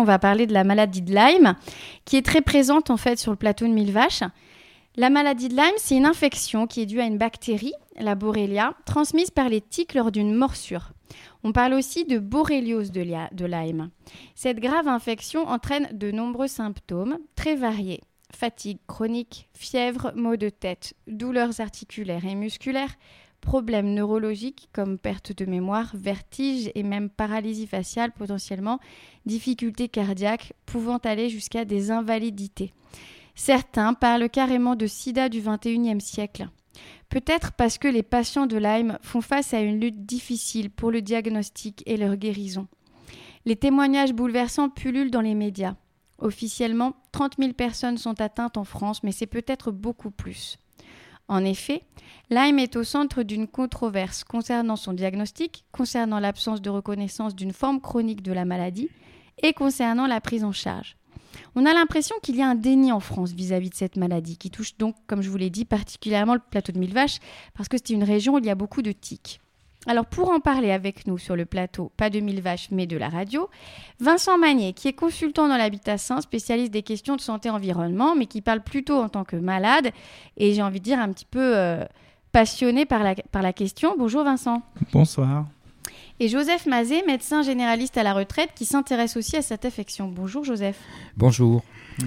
va parler de la maladie de Lyme, qui est très présente en fait sur le plateau de Millevaches. La maladie de Lyme, c'est une infection qui est due à une bactérie, la Borrelia, transmise par les tiques lors d'une morsure. On parle aussi de borréliose de Lyme. Cette grave infection entraîne de nombreux symptômes très variés. Fatigue chronique, fièvre, maux de tête, douleurs articulaires et musculaires, problèmes neurologiques comme perte de mémoire, vertige et même paralysie faciale potentiellement, difficultés cardiaques pouvant aller jusqu'à des invalidités. Certains parlent carrément de sida du XXIe siècle. Peut-être parce que les patients de Lyme font face à une lutte difficile pour le diagnostic et leur guérison. Les témoignages bouleversants pullulent dans les médias. Officiellement, 30 000 personnes sont atteintes en France, mais c'est peut-être beaucoup plus. En effet, Lyme est au centre d'une controverse concernant son diagnostic, concernant l'absence de reconnaissance d'une forme chronique de la maladie et concernant la prise en charge. On a l'impression qu'il y a un déni en France vis-à-vis de cette maladie, qui touche donc, comme je vous l'ai dit, particulièrement le plateau de Millevaches, parce que c'est une région où il y a beaucoup de tiques. Alors pour en parler avec nous sur le plateau, pas de Millevaches mais de la radio, Vincent Magnier, qui est consultant dans l'habitat sain, spécialiste des questions de santé-environnement, mais qui parle plutôt en tant que malade, et j'ai envie de dire un petit peu passionné par la question. Bonjour Vincent. Bonsoir. Et Joseph Mazet, médecin généraliste à la retraite, qui s'intéresse aussi à cette affection. Bonjour Joseph. Bonjour.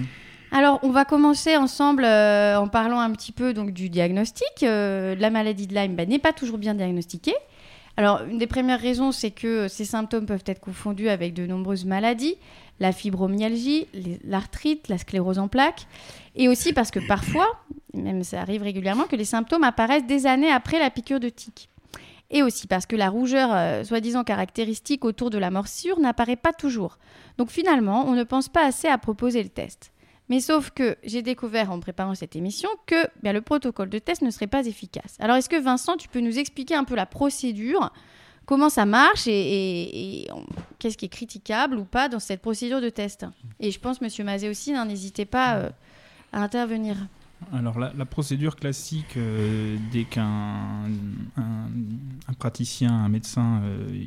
Alors, on va commencer ensemble en parlant un petit peu donc, du diagnostic. La maladie de Lyme n'est pas toujours bien diagnostiquée. Alors, une des premières raisons, c'est que ces symptômes peuvent être confondus avec de nombreuses maladies, la fibromyalgie, l'arthrite, la sclérose en plaques, et aussi parce que parfois, même ça arrive régulièrement, que les symptômes apparaissent des années après la piqûre de tique. Et aussi parce que la rougeur, soi-disant caractéristique autour de la morsure, n'apparaît pas toujours. Donc finalement, on ne pense pas assez à proposer le test. Mais sauf que j'ai découvert en préparant cette émission que le protocole de test ne serait pas efficace. Alors est-ce que Vincent, tu peux nous expliquer un peu la procédure, comment ça marche et qu'est-ce qui est critiquable ou pas dans cette procédure de test ? Et je pense, Monsieur Mazet aussi, n'hésitez pas à intervenir. Alors la procédure classique, dès qu'un praticien, un médecin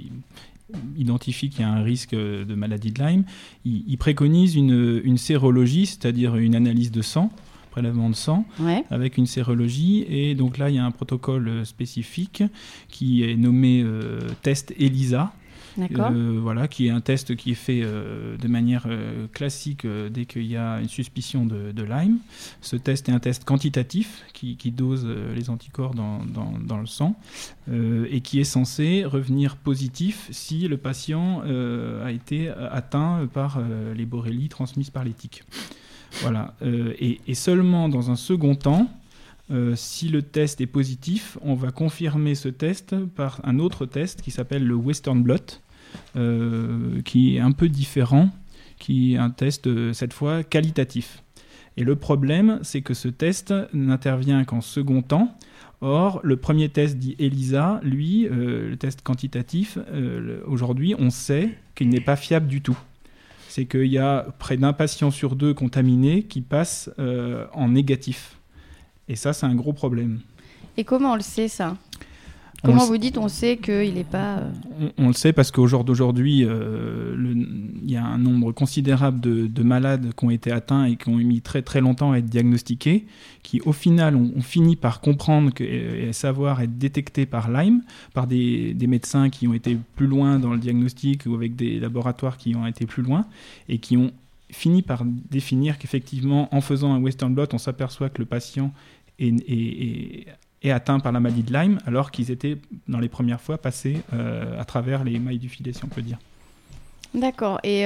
identifie qu'il y a un risque de maladie de Lyme, il préconise une sérologie, c'est-à-dire une analyse de sang, prélèvement de sang, avec une sérologie. Et donc là, il y a un protocole spécifique qui est nommé test ELISA. Qui est un test qui est fait de manière classique dès qu'il y a une suspicion de Lyme. Ce test est un test quantitatif qui dose les anticorps dans le sang et qui est censé revenir positif si le patient a été atteint par les borrélies transmises par les tiques. Voilà. Et seulement dans un second temps, si le test est positif, on va confirmer ce test par un autre test qui s'appelle le Western blot, qui est un peu différent, qui est un test cette fois qualitatif. Et le problème, c'est que ce test n'intervient qu'en second temps. Or, le premier test dit ELISA, lui, le test quantitatif, aujourd'hui, on sait qu'il n'est pas fiable du tout. C'est qu'il y a près d'un patient sur deux contaminé qui passe en négatif. Et ça, c'est un gros problème. Et comment on le sait, ça ? Comment vous dites on sait qu'il n'est pas... On le sait parce qu'au jour d'aujourd'hui, il y a un nombre considérable de malades qui ont été atteints et qui ont mis très très longtemps à être diagnostiqués, qui au final ont fini par comprendre et savoir être détectés par Lyme, par des médecins qui ont été plus loin dans le diagnostic ou avec des laboratoires qui ont été plus loin et qui ont fini par définir qu'effectivement, en faisant un Western blot, on s'aperçoit que le patient est atteint par la maladie de Lyme, alors qu'ils étaient, dans les premières fois, passés à travers les mailles du filet, si on peut dire. D'accord. Et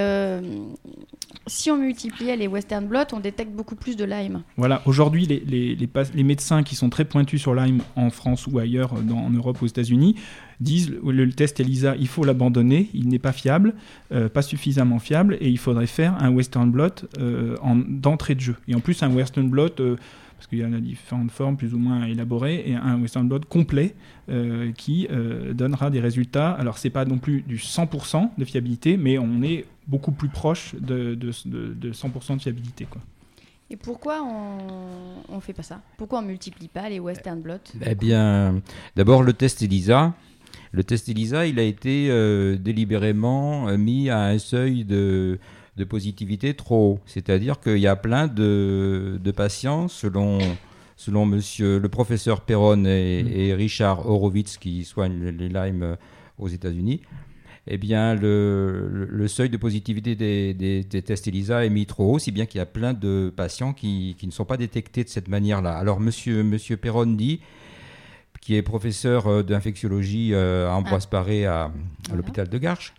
si on multipliait les Western blots, on détecte beaucoup plus de Lyme. Voilà. Aujourd'hui, les médecins qui sont très pointus sur Lyme en France ou ailleurs, en Europe ou aux États-Unis, disent le test ELISA, il faut l'abandonner, il n'est pas fiable, pas suffisamment fiable, et il faudrait faire un Western blot d'entrée de jeu. Et en plus, un Western blot... parce qu'il y en a différentes formes plus ou moins élaborées, et un Western blot complet qui donnera des résultats. Alors, ce n'est pas non plus du 100% de fiabilité, mais on est beaucoup plus proche de 100% de fiabilité, quoi. Et pourquoi on ne fait pas ça ? Pourquoi on ne multiplie pas les Western blots ? Eh bien, d'abord, le test ELISA. Le test ELISA, il a été délibérément mis à un seuil de de positivité trop haut. C'est-à-dire qu'il y a plein de patients, selon monsieur, le professeur Perron et Richard Horowitz, qui soignent les Lyme aux États-Unis, eh bien, le seuil de positivité des tests ELISA est mis trop haut, si bien qu'il y a plein de patients qui ne sont pas détectés de cette manière-là. Alors, monsieur Perron dit, qui est professeur d'infectiologie à Ambroise Paré à l'hôpital de Garches,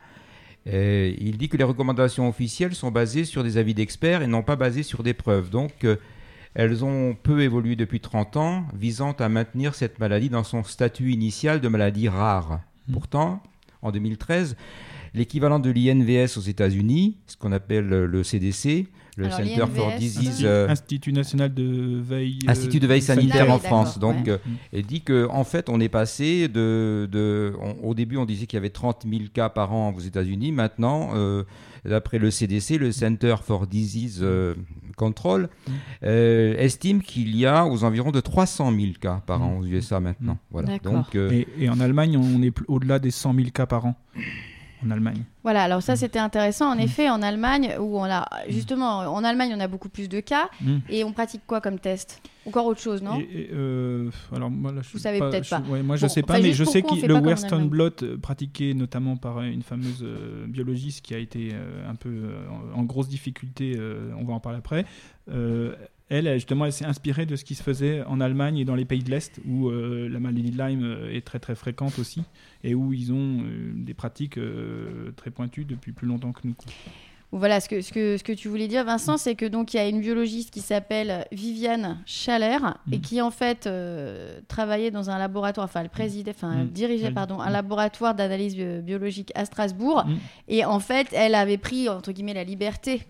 il dit que les recommandations officielles sont basées sur des avis d'experts et non pas basées sur des preuves. Donc, elles ont peu évolué depuis 30 ans, visant à maintenir cette maladie dans son statut initial de maladie rare. Pourtant, en 2013, l'équivalent de l'INVS aux États-Unis, ce qu'on appelle le CDC, le Center for Disease... Institut National de Veille... Institut de Veille Sanitaire en France. Donc, il dit qu'en fait, on est passé au début, on disait qu'il y avait 30 000 cas par an aux États-Unis. Maintenant, d'après le CDC, le Center for Disease Control, estime qu'il y a aux environs de 300 000 cas par an aux USA maintenant. Voilà. Donc, et en Allemagne, on est au-delà des 100 000 cas par an. En Allemagne. Voilà, alors ça c'était intéressant. En effet, en Allemagne, où on a justement, en Allemagne, on a beaucoup plus de cas. Et on pratique quoi comme test ? Encore autre chose, non ? Alors moi, là, vous savez peut-être pas. Ouais, moi je sais pas, mais je sais que le Western blot pratiqué notamment par une fameuse biologiste qui a été un peu en grosse difficulté. On va en parler après. Elle s'est inspirée de ce qui se faisait en Allemagne et dans les pays de l'Est, où la maladie de Lyme est très très fréquente aussi, et où ils ont des pratiques très pointues depuis plus longtemps que nous. Voilà, ce que tu voulais dire, Vincent, c'est que donc il y a une biologiste qui s'appelle Viviane Schaller et qui en fait travaillait dans un laboratoire, elle dirigeait un laboratoire d'analyse biologique à Strasbourg, et en fait elle avait pris entre guillemets la liberté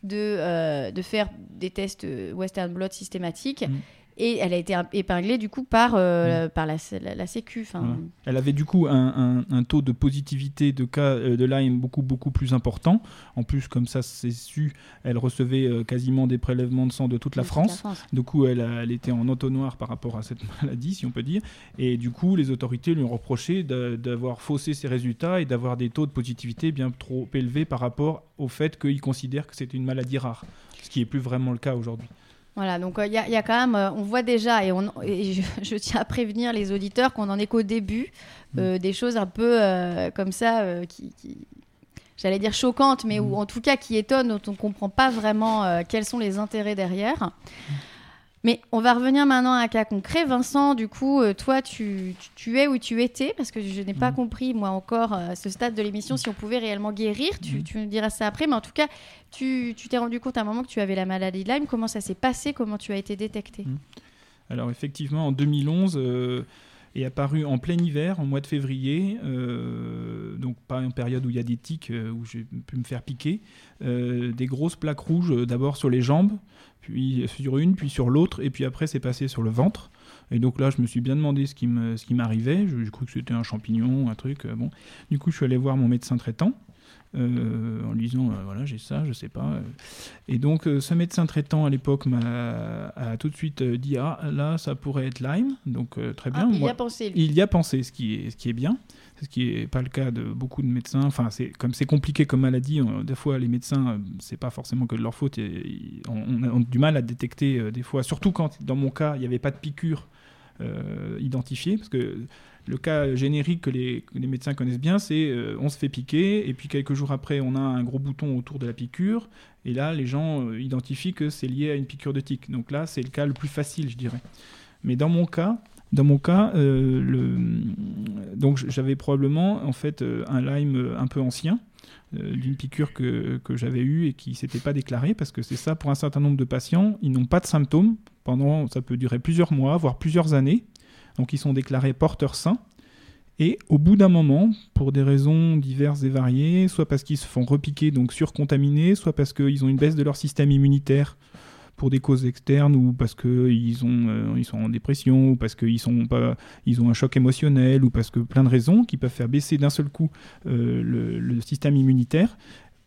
de faire des tests Western blot systématiques. Et elle a été épinglée du coup par la Sécu. Voilà. Elle avait du coup un taux de positivité de cas de Lyme beaucoup plus important. En plus, comme ça c'est su, elle recevait quasiment des prélèvements de sang de toute la France. Du coup, elle était en entonnoir par rapport à cette maladie, si on peut dire. Et du coup, les autorités lui ont reproché d'avoir faussé ses résultats et d'avoir des taux de positivité bien trop élevés par rapport au fait qu'ils considèrent que c'était une maladie rare, ce qui n'est plus vraiment le cas aujourd'hui. Voilà, donc il y a quand même, on voit déjà, et je tiens à prévenir les auditeurs qu'on n'en est qu'au début, des choses un peu comme ça, qui j'allais dire choquantes, mais ou en tout cas qui étonnent, dont on ne comprend pas vraiment quels sont les intérêts derrière. Mais on va revenir maintenant à un cas concret. Vincent, du coup, toi, tu es où tu étais, parce que je n'ai pas compris, moi encore, à ce stade de l'émission, si on pouvait réellement guérir. Tu me diras ça après, mais en tout cas, tu t'es rendu compte à un moment que tu avais la maladie de Lyme. Comment ça s'est passé ? Comment tu as été détecté ? Alors effectivement, en 2011, est apparu en plein hiver, en mois de février, donc pas une période où il y a des tiques, où j'ai pu me faire piquer, des grosses plaques rouges, d'abord sur les jambes, puis sur une, puis sur l'autre, et puis après c'est passé sur le ventre. Et donc là, je me suis bien demandé ce qui m'arrivait. Je cru que c'était un champignon, un truc. Bon. Du coup, je suis allé voir mon médecin traitant, en lui disant voilà, j'ai ça, je sais pas. Et donc ce médecin traitant à l'époque a tout de suite dit là ça pourrait être Lyme, donc très bien. Il y a pensé, lui. Il y a pensé, ce qui est bien, ce qui est pas le cas de beaucoup de médecins. Enfin, comme c'est compliqué comme maladie, des fois les médecins c'est pas forcément que de leur faute, on a du mal à détecter des fois, surtout quand dans mon cas il n'y avait pas de piqûre identifiée, parce que le cas générique que les médecins connaissent bien, c'est on se fait piquer et puis quelques jours après, on a un gros bouton autour de la piqûre et là, les gens identifient que c'est lié à une piqûre de tique. Donc là, c'est le cas le plus facile, je dirais. Mais dans mon cas, donc j'avais probablement en fait un Lyme un peu ancien, d'une piqûre que j'avais eue et qui ne s'était pas déclarée, parce que c'est ça, pour un certain nombre de patients, ils n'ont pas de symptômes ça peut durer plusieurs mois, voire plusieurs années. Donc ils sont déclarés porteurs sains. Et au bout d'un moment, pour des raisons diverses et variées, soit parce qu'ils se font repiquer, donc surcontaminés, soit parce qu'ils ont une baisse de leur système immunitaire pour des causes externes, ou parce qu'ils sont en dépression, ou parce qu'ils ont un choc émotionnel, ou parce que plein de raisons qui peuvent faire baisser d'un seul coup le système immunitaire.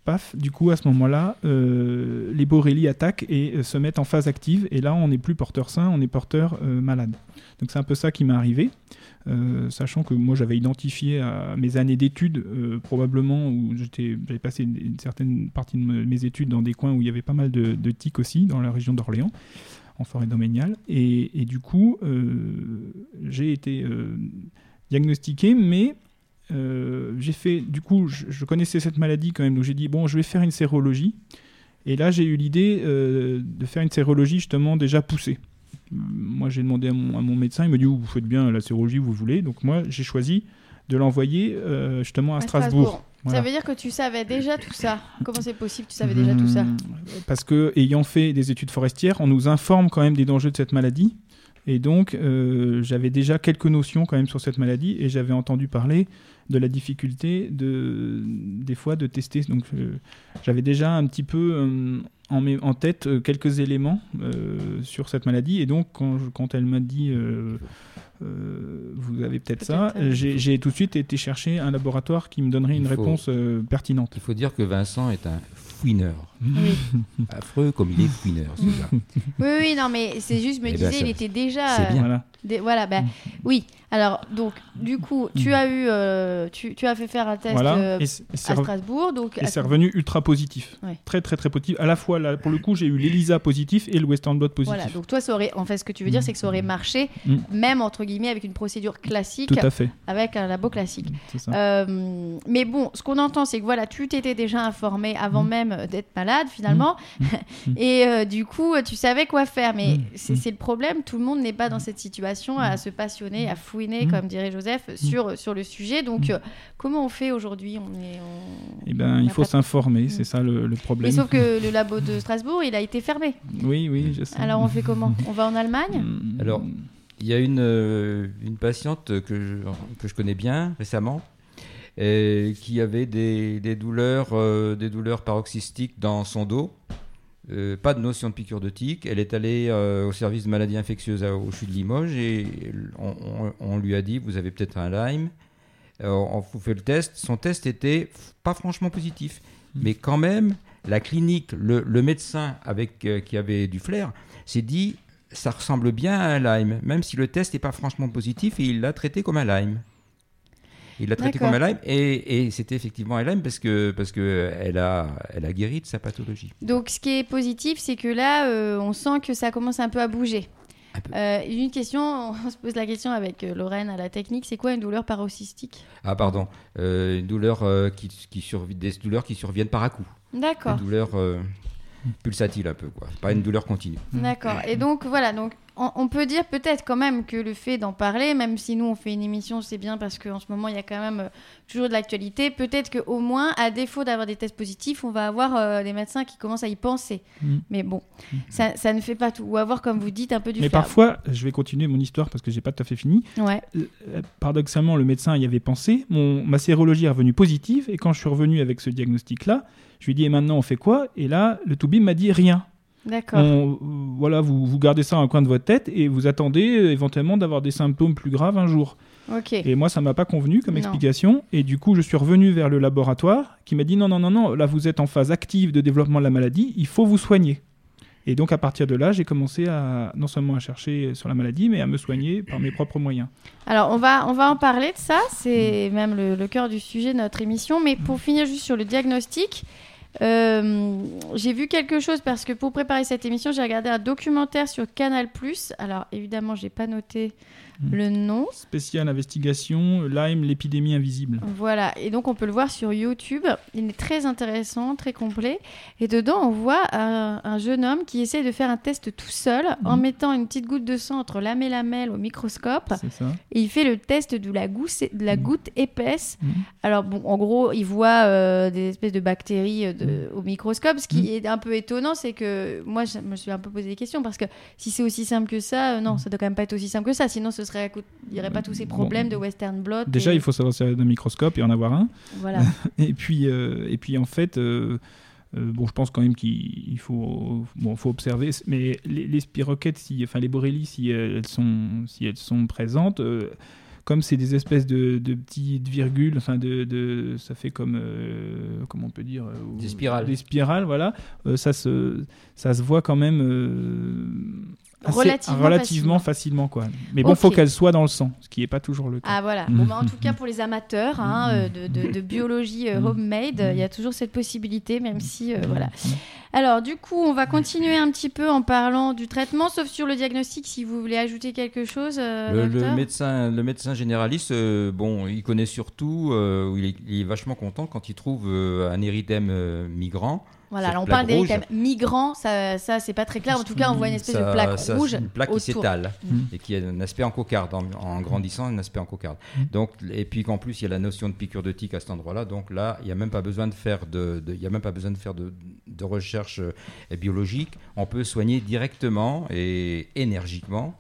paf, du coup, à ce moment-là, les borrélies attaquent et se mettent en phase active. Et là, on n'est plus porteur sain, on est porteur malade. Donc, c'est un peu ça qui m'est arrivé. Sachant que moi, j'avais identifié à mes années d'études, probablement, où j'avais passé une certaine partie de mes études dans des coins où il y avait pas mal de tiques aussi, dans la région d'Orléans, en forêt domaniale. Et du coup, j'ai été diagnostiqué, mais... j'ai fait, du coup, je connaissais cette maladie quand même, donc j'ai dit bon, je vais faire une sérologie. Et là, j'ai eu l'idée de faire une sérologie justement déjà poussée. Moi, j'ai demandé à mon médecin, il me dit vous faites bien la sérologie, vous voulez. Donc moi, j'ai choisi de l'envoyer justement à Strasbourg. Voilà. Ça veut dire que tu savais déjà tout ça. Comment c'est possible, tu savais déjà tout ça? Parce que, ayant fait des études forestières, on nous informe quand même des dangers de cette maladie. Et donc, j'avais déjà quelques notions quand même sur cette maladie et j'avais entendu parler de la difficulté des fois de tester. Donc, j'avais déjà un petit peu en tête quelques éléments sur cette maladie. Et donc, quand elle m'a dit vous avez peut-être ça, j'ai tout de suite été chercher un laboratoire qui me donnerait une réponse pertinente. Il faut dire que Vincent est un fouineur. Oui. Affreux comme il est fouineur, celui-là. Oui, non, mais c'est juste, je me disais, il était déjà... C'est bien. Voilà, oui. Alors, donc, du coup, tu as fait faire un test à Strasbourg. Et c'est revenu ultra positif. Ouais. Très, très, très positif. À la fois, là, pour le coup, j'ai eu l'ELISA positif et le Western blot positif. Voilà, donc toi, en fait, ce que tu veux dire, c'est que ça aurait marché, même, entre guillemets, avec une procédure classique. Tout à fait. Avec un labo classique. C'est ça. Mais bon, ce qu'on entend, c'est que voilà, tu t'étais déjà informé avant même d'être malade, finalement. Et du coup, tu savais quoi faire. Mais c'est le problème, tout le monde n'est pas dans cette situation à se passionner, à fouiner, comme dirait Joseph, sur le sujet. Donc, comment on fait aujourd'hui? Il faut s'informer, c'est ça le problème. Mais sauf que le labo de Strasbourg, il a été fermé. Oui, je sais. Alors, on fait comment? On va en Allemagne? Alors, il y a une patiente que je connais bien récemment, qui avait des douleurs paroxystiques dans son dos. Pas de notion de piqûre de tique. Elle est allée au service de maladies infectieuses au CHU de Limoges et on lui a dit vous avez peut-être un Lyme. On vous fait le test. Son test était pas franchement positif, mais quand même la clinique, le médecin qui avait du flair s'est dit ça ressemble bien à un Lyme, même si le test n'est pas franchement positif, et il l'a traité comme un Lyme. Il l'a traité comme un Lyme et c'était effectivement un Lyme parce que elle a guéri de sa pathologie. Donc ce qui est positif, c'est que là, on sent que ça commence un peu à bouger. Une question, on se pose la question avec Lorraine à la technique, c'est quoi une douleur paroxystique? Ah pardon, une douleur des douleurs qui surviennent par à-coup. D'accord. Une douleur pulsatile un peu, quoi. Pas une douleur continue. D'accord. Et donc voilà, donc on peut dire peut-être quand même que le fait d'en parler, même si nous on fait une émission, c'est bien parce qu'en ce moment il y a quand même toujours de l'actualité, peut-être qu'au moins, à défaut d'avoir des tests positifs, on va avoir des médecins qui commencent à y penser. Mais bon, ça ne fait pas tout. Ou avoir, comme vous dites, un peu du Mais flair. parfois, je vais continuer mon histoire parce que j'ai pas tout à fait fini. Ouais. Paradoxalement, le médecin y avait pensé, ma sérologie est revenue positive, et quand je suis revenu avec ce diagnostic-là, je lui ai dit et maintenant on fait quoi? Et là, le Toubib m'a dit rien. D'accord. Voilà, vous gardez ça dans un coin de votre tête et vous attendez éventuellement d'avoir des symptômes plus graves un jour. Ok. Et moi, ça m'a pas convenu comme explication. Et du coup, je suis revenu vers le laboratoire qui m'a dit non, là vous êtes en phase active de développement de la maladie, il faut vous soigner. Et donc à partir de là, j'ai commencé non seulement à chercher sur la maladie, mais à me soigner par mes propres moyens. Alors on va en parler de ça, c'est même le cœur du sujet de notre émission. Mais pour finir juste sur le diagnostic, j'ai vu quelque chose parce que pour préparer cette émission, j'ai regardé un documentaire sur Canal+. Alors évidemment, j'ai pas noté le nom. Spécial investigation, Lyme, l'épidémie invisible. Voilà, et donc on peut le voir sur YouTube. Il est très intéressant, très complet. Et dedans, on voit un jeune homme qui essaie de faire un test tout seul en mettant une petite goutte de sang entre l'âme et lamelle au microscope. C'est ça. Et il fait le test de la goutte épaisse. Alors bon, en gros, il voit des espèces de bactéries au microscope. Ce qui est un peu étonnant, c'est que moi, je me suis un peu posé des questions parce que si c'est aussi simple que ça, non, ça doit quand même pas être aussi simple que ça. Sinon, il n'y aurait pas tous ces problèmes de Western blot. Déjà, il faut savoir servir d'un microscope et en avoir un. Voilà. et puis en fait, je pense quand même qu'il faut observer. Mais les spirochètes, les borrélies, si elles sont présentes, comme c'est des espèces de petites virgules, enfin ça fait comme comment on peut dire des spirales. Des spirales, voilà. Ça se voit quand même relativement facilement, quoi. Mais bon, faut qu'elle soit dans le sang, ce qui n'est pas toujours le cas. Ah voilà. Bon, en tout cas pour les amateurs de biologie homemade, il y a toujours cette possibilité, même si voilà. Alors du coup, on va continuer un petit peu en parlant du traitement, sauf sur le diagnostic, si vous voulez ajouter quelque chose. Le médecin généraliste, il connaît surtout, il est vachement content quand il trouve un érythème migrant. Voilà, alors on parle d'érythème migrant, ça c'est pas très clair. En tout cas, on voit une espèce de plaque rouge. Une plaque autour. qui s'étale et qui a un aspect en cocarde, en grandissant, un aspect en cocarde. Donc, et puis qu'en plus, il y a la notion de piqûre de tique à cet endroit-là. Donc là, il n'y a même pas besoin de faire de recherche biologique. On peut soigner directement et énergiquement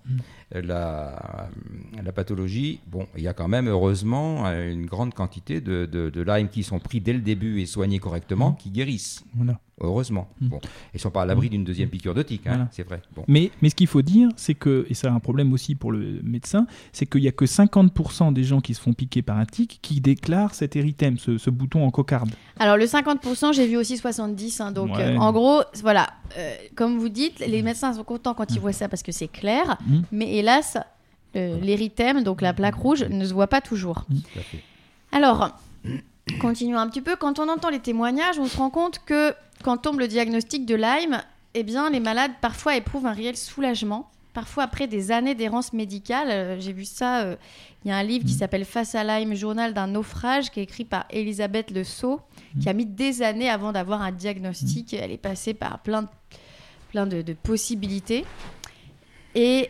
la pathologie. Bon, il y a quand même, heureusement, une grande quantité de Lyme qui sont pris dès le début et soignés correctement, qui guérissent. Voilà. Heureusement. Bon, ils ne sont pas à l'abri d'une deuxième piqûre de tique, voilà. C'est vrai. Bon. Mais ce qu'il faut dire, c'est que, et ça a un problème aussi pour le médecin, c'est qu'il n'y a que 50% des gens qui se font piquer par un tique qui déclarent cet érythème, ce bouton en cocarde. Alors le 50%, j'ai vu aussi 70%. Donc en gros, voilà, comme vous dites, les médecins sont contents quand ils voient ça parce que c'est clair, mais hélas, l'érythème, donc la plaque rouge, ne se voit pas toujours. Alors, continuons un petit peu. Quand on entend les témoignages, on se rend compte que quand tombe le diagnostic de Lyme, eh bien, les malades parfois éprouvent un réel soulagement. Parfois, après des années d'errance médicale, j'ai vu ça, il y a un livre qui s'appelle « Face à Lyme, journal d'un naufrage » qui est écrit par Elisabeth Le Sceau, qui a mis des années avant d'avoir un diagnostic. Elle est passée par plein de possibilités. Et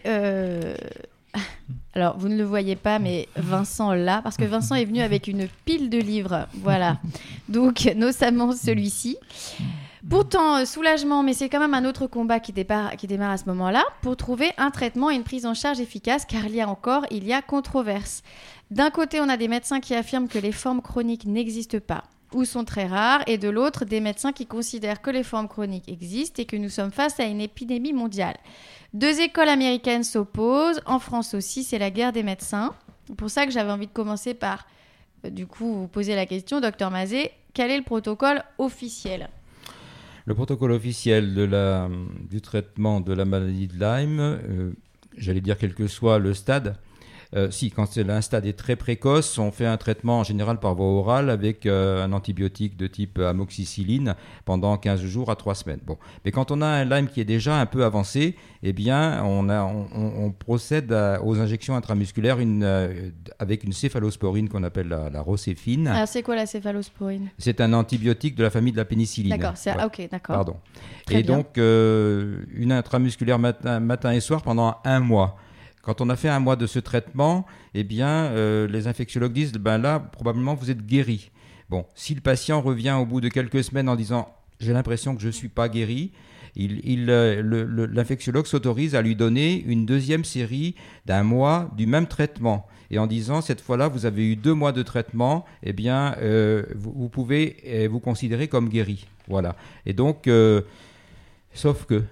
alors, vous ne le voyez pas, mais Vincent l'a, parce que Vincent est venu avec une pile de livres. Voilà. Donc, notamment celui-ci. Pourtant, soulagement, mais c'est quand même un autre combat qui démarre à ce moment-là pour trouver un traitement et une prise en charge efficace, car il y a controverse. D'un côté, on a des médecins qui affirment que les formes chroniques n'existent pas ou sont très rares, et de l'autre, des médecins qui considèrent que les formes chroniques existent et que nous sommes face à une épidémie mondiale. Deux écoles américaines s'opposent, en France aussi, c'est la guerre des médecins. C'est pour ça que j'avais envie de commencer par, du coup, vous poser la question, Dr Mazet, quel est le protocole officiel ? Le protocole officiel du traitement de la maladie de Lyme, j'allais dire quel que soit le stade, quand un stade est très précoce, on fait un traitement en général par voie orale avec un antibiotique de type amoxicilline pendant 15 jours à 3 semaines. Bon. Mais quand on a un Lyme qui est déjà un peu avancé, eh bien, on procède aux injections intramusculaires avec une céphalosporine qu'on appelle la rocéfine. Alors, c'est quoi la céphalosporine ? C'est un antibiotique de la famille de la pénicilline. D'accord, ok, d'accord. Pardon. Très bien. Donc, une intramusculaire matin et soir pendant 1 mois. Quand on a fait 1 mois de ce traitement, eh bien, les infectiologues disent, là, probablement, vous êtes guéri. Bon, si le patient revient au bout de quelques semaines en disant, j'ai l'impression que je ne suis pas guéri, l'infectiologue s'autorise à lui donner une deuxième série d'1 mois du même traitement. Et en disant, cette fois-là, vous avez eu 2 mois de traitement, eh bien, vous pouvez vous considérer comme guéri. Voilà. Et donc, sauf que.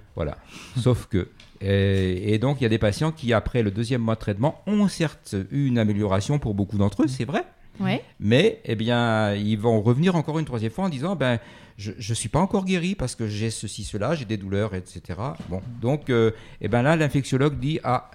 Et donc, il y a des patients qui, après le 2e mois de traitement, ont certes eu une amélioration pour beaucoup d'entre eux, c'est vrai. Ouais. Mais, eh bien, ils vont revenir encore une 3e fois en disant, je ne suis pas encore guéri parce que j'ai ceci, cela, j'ai des douleurs, etc. Bon, donc, là, l'infectiologue dit,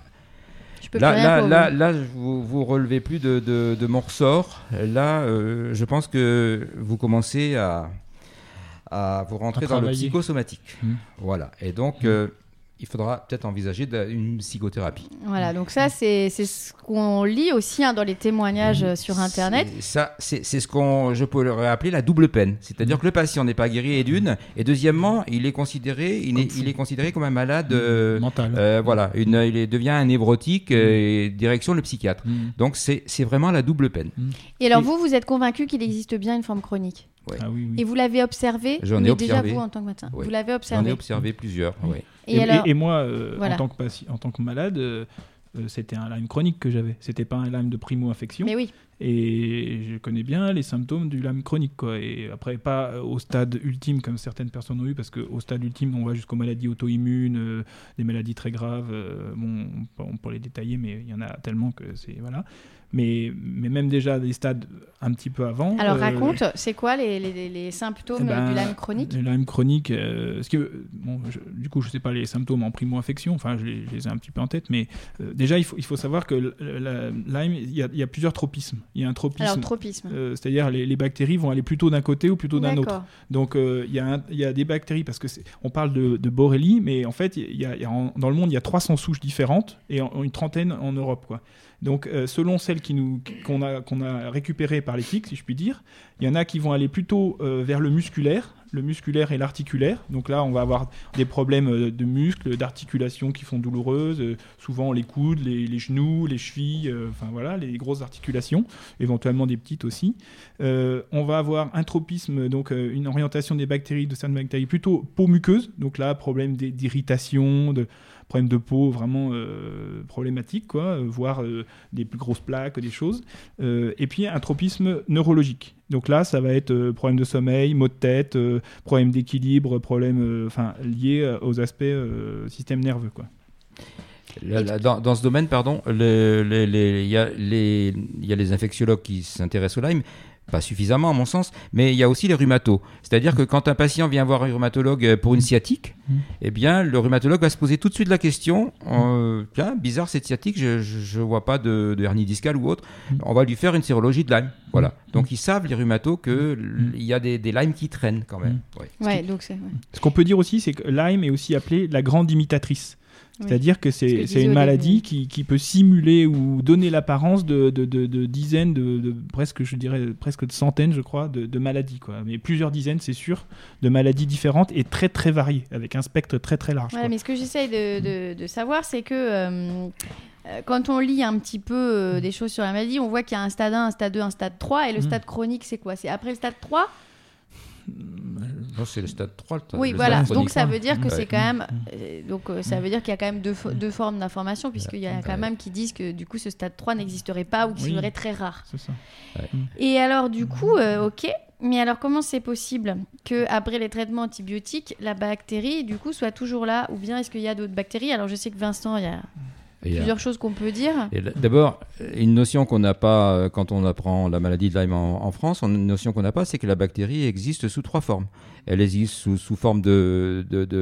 là, vous relevez plus de mon ressort. Là, je pense que vous commencez à vous rentrer dans le psychosomatique. Voilà. Et donc, il faudra peut-être envisager une psychothérapie. Voilà, donc ça, c'est ce qu'on lit aussi dans les témoignages sur Internet. C'est ce je pourrais appeler la double peine. C'est-à-dire que le patient n'est pas guéri, et deuxièmement, il est considéré comme un malade mental. Voilà, il devient un névrotique, direction le psychiatre. Donc, c'est vraiment la double peine. Et alors, vous êtes convaincu qu'il existe bien une forme chronique ? Ouais. Ah oui. Et vous l'avez observé ? J'en ai observé. Déjà vous en tant que médecin, vous l'avez observé ? J'en ai observé plusieurs, oui. Et moi, voilà. en tant que malade, c'était un Lyme chronique que j'avais. C'était pas un Lyme de primo-infection. Mais oui. Et je connais bien les symptômes du Lyme chronique, quoi. Et après, pas au stade ultime comme certaines personnes ont eu, parce qu'au stade ultime, on va jusqu'aux maladies auto-immunes, des maladies très graves. On peut les détailler, mais il y en a tellement que c'est... Voilà. Mais même déjà des stades un petit peu avant. Alors raconte, c'est quoi les symptômes du Lyme chronique ? Le Lyme chronique, du coup je ne sais pas les symptômes en primo-infection, enfin je les ai un petit peu en tête, mais déjà il faut savoir que la Lyme, il y a plusieurs tropismes. Il y a un tropisme, alors, tropisme. C'est-à-dire les bactéries vont aller plutôt d'un côté ou plutôt d'un autre. Donc il y a des bactéries, parce que on parle de Borrelia, mais en fait dans le monde il y a 300 souches différentes et une trentaine en Europe, quoi. Donc, selon celles qu'on a récupérées par les tiques, si je puis dire, il y en a qui vont aller plutôt vers le musculaire et l'articulaire. Donc là, on va avoir des problèmes de muscles, d'articulation qui sont douloureuses, souvent les coudes, les genoux, les chevilles, les grosses articulations, éventuellement des petites aussi. On va avoir un tropisme, donc une orientation des bactéries, de certaines bactéries, plutôt peau muqueuse. Donc là, problème d'irritation, problème de peau vraiment problématique, quoi, voire des plus grosses plaques, des choses. Et puis un tropisme neurologique. Donc là, ça va être problème de sommeil, maux de tête, problème d'équilibre, problème liés aux aspects système nerveux, quoi. Dans ce domaine, pardon, il y a les infectiologues qui s'intéressent au Lyme, pas suffisamment à mon sens, mais il y a aussi les rhumatos. C'est-à-dire que quand un patient vient voir un rhumatologue pour une sciatique, eh bien, le rhumatologue va se poser tout de suite la question, tiens, bizarre cette sciatique, je vois pas de hernie discale ou autre, on va lui faire une sérologie de Lyme. Voilà. Donc ils savent, les rhumatos, qu'il y a des Lyme qui traînent quand même. Ce qu'on peut dire aussi, c'est que Lyme est aussi appelée la grande imitatrice. C'est-à-dire que c'est une maladie qui peut simuler ou donner l'apparence de dizaines, presque de centaines, je crois, de maladies, quoi. Mais plusieurs dizaines, c'est sûr, de maladies différentes et très très variées, avec un spectre très très large. Ouais, mais ce que j'essaye de savoir, c'est que quand on lit un petit peu des choses sur la maladie, on voit qu'il y a un stade 1, un stade 2, un stade 3, et le stade chronique, c'est quoi ? C'est après le stade 3 ? Non, c'est le stade 3. Oui, voilà. Donc ça veut dire que c'est quand même. Ça veut dire qu'il y a quand même deux formes d'information, puisqu'il y a quand même qui disent que du coup ce stade 3 n'existerait pas ou qu'il serait très rare. C'est ça. Et alors du coup, ok. Mais alors comment c'est possible qu'après les traitements antibiotiques, la bactérie du coup soit toujours là, ou bien est-ce qu'il y a d'autres bactéries ? Alors je sais que Vincent, il y a plusieurs choses qu'on peut dire. D'abord, une notion qu'on n'a pas quand on apprend la maladie de Lyme en France, une notion qu'on n'a pas, c'est que la bactérie existe sous 3 formes. Elle existe sous forme de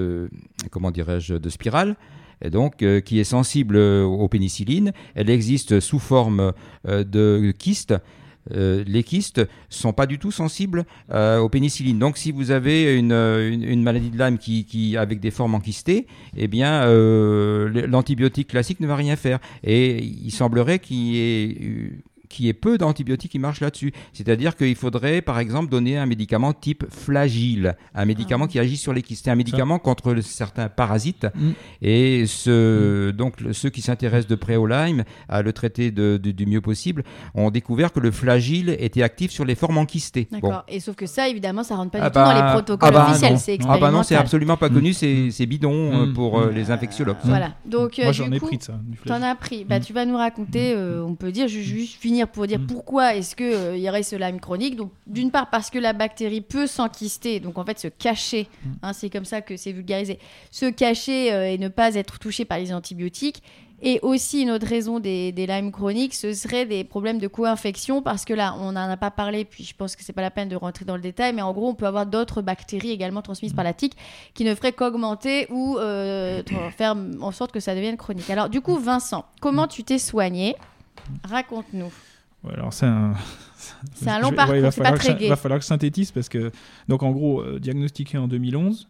spirale, et donc qui est sensible aux pénicillines. Elle existe sous forme de kyste. Les kystes sont pas du tout sensibles aux pénicillines. Donc, si vous avez une maladie de Lyme qui avec des formes enkystées, eh bien, l'antibiotique classique ne va rien faire. Et il semblerait qu'il y ait peu d'antibiotiques qui marchent là-dessus. C'est-à-dire qu'il faudrait, par exemple, donner un médicament type Flagyl, un médicament qui agit sur les kystes. C'est un médicament contre certains parasites. Et donc, ceux qui s'intéressent de près au Lyme, à le traiter du mieux possible, ont découvert que le Flagyl était actif sur les formes enkystées. D'accord. Bon. Et sauf que ça, évidemment, ça ne rentre pas du tout dans les protocoles officiels. C'est expérimental. Non, c'est absolument pas connu. C'est bidon pour les infectiologues. Voilà. Donc, moi, j'en ai pris de ça. T'en as pris. Tu vas nous raconter, on peut dire, juste finir pour dire pourquoi est-ce qu'il y aurait ce Lyme chronique. Donc, d'une part, parce que la bactérie peut s'enkyster, donc en fait se cacher, c'est comme ça que c'est vulgarisé, se cacher et ne pas être touché par les antibiotiques. Et aussi, une autre raison des Lyme chroniques, ce serait des problèmes de co-infection, parce que là, on n'en a pas parlé, puis je pense que c'est pas la peine de rentrer dans le détail, mais en gros, on peut avoir d'autres bactéries également transmises par la tique qui ne feraient qu'augmenter ou faire en sorte que ça devienne chronique. Alors, du coup, Vincent, comment tu t'es soigné ? Raconte-nous. Ouais, alors c'est un long parcours, c'est pas très gai. Il va falloir que je synthétise parce que, donc en gros, diagnostiqué en 2011,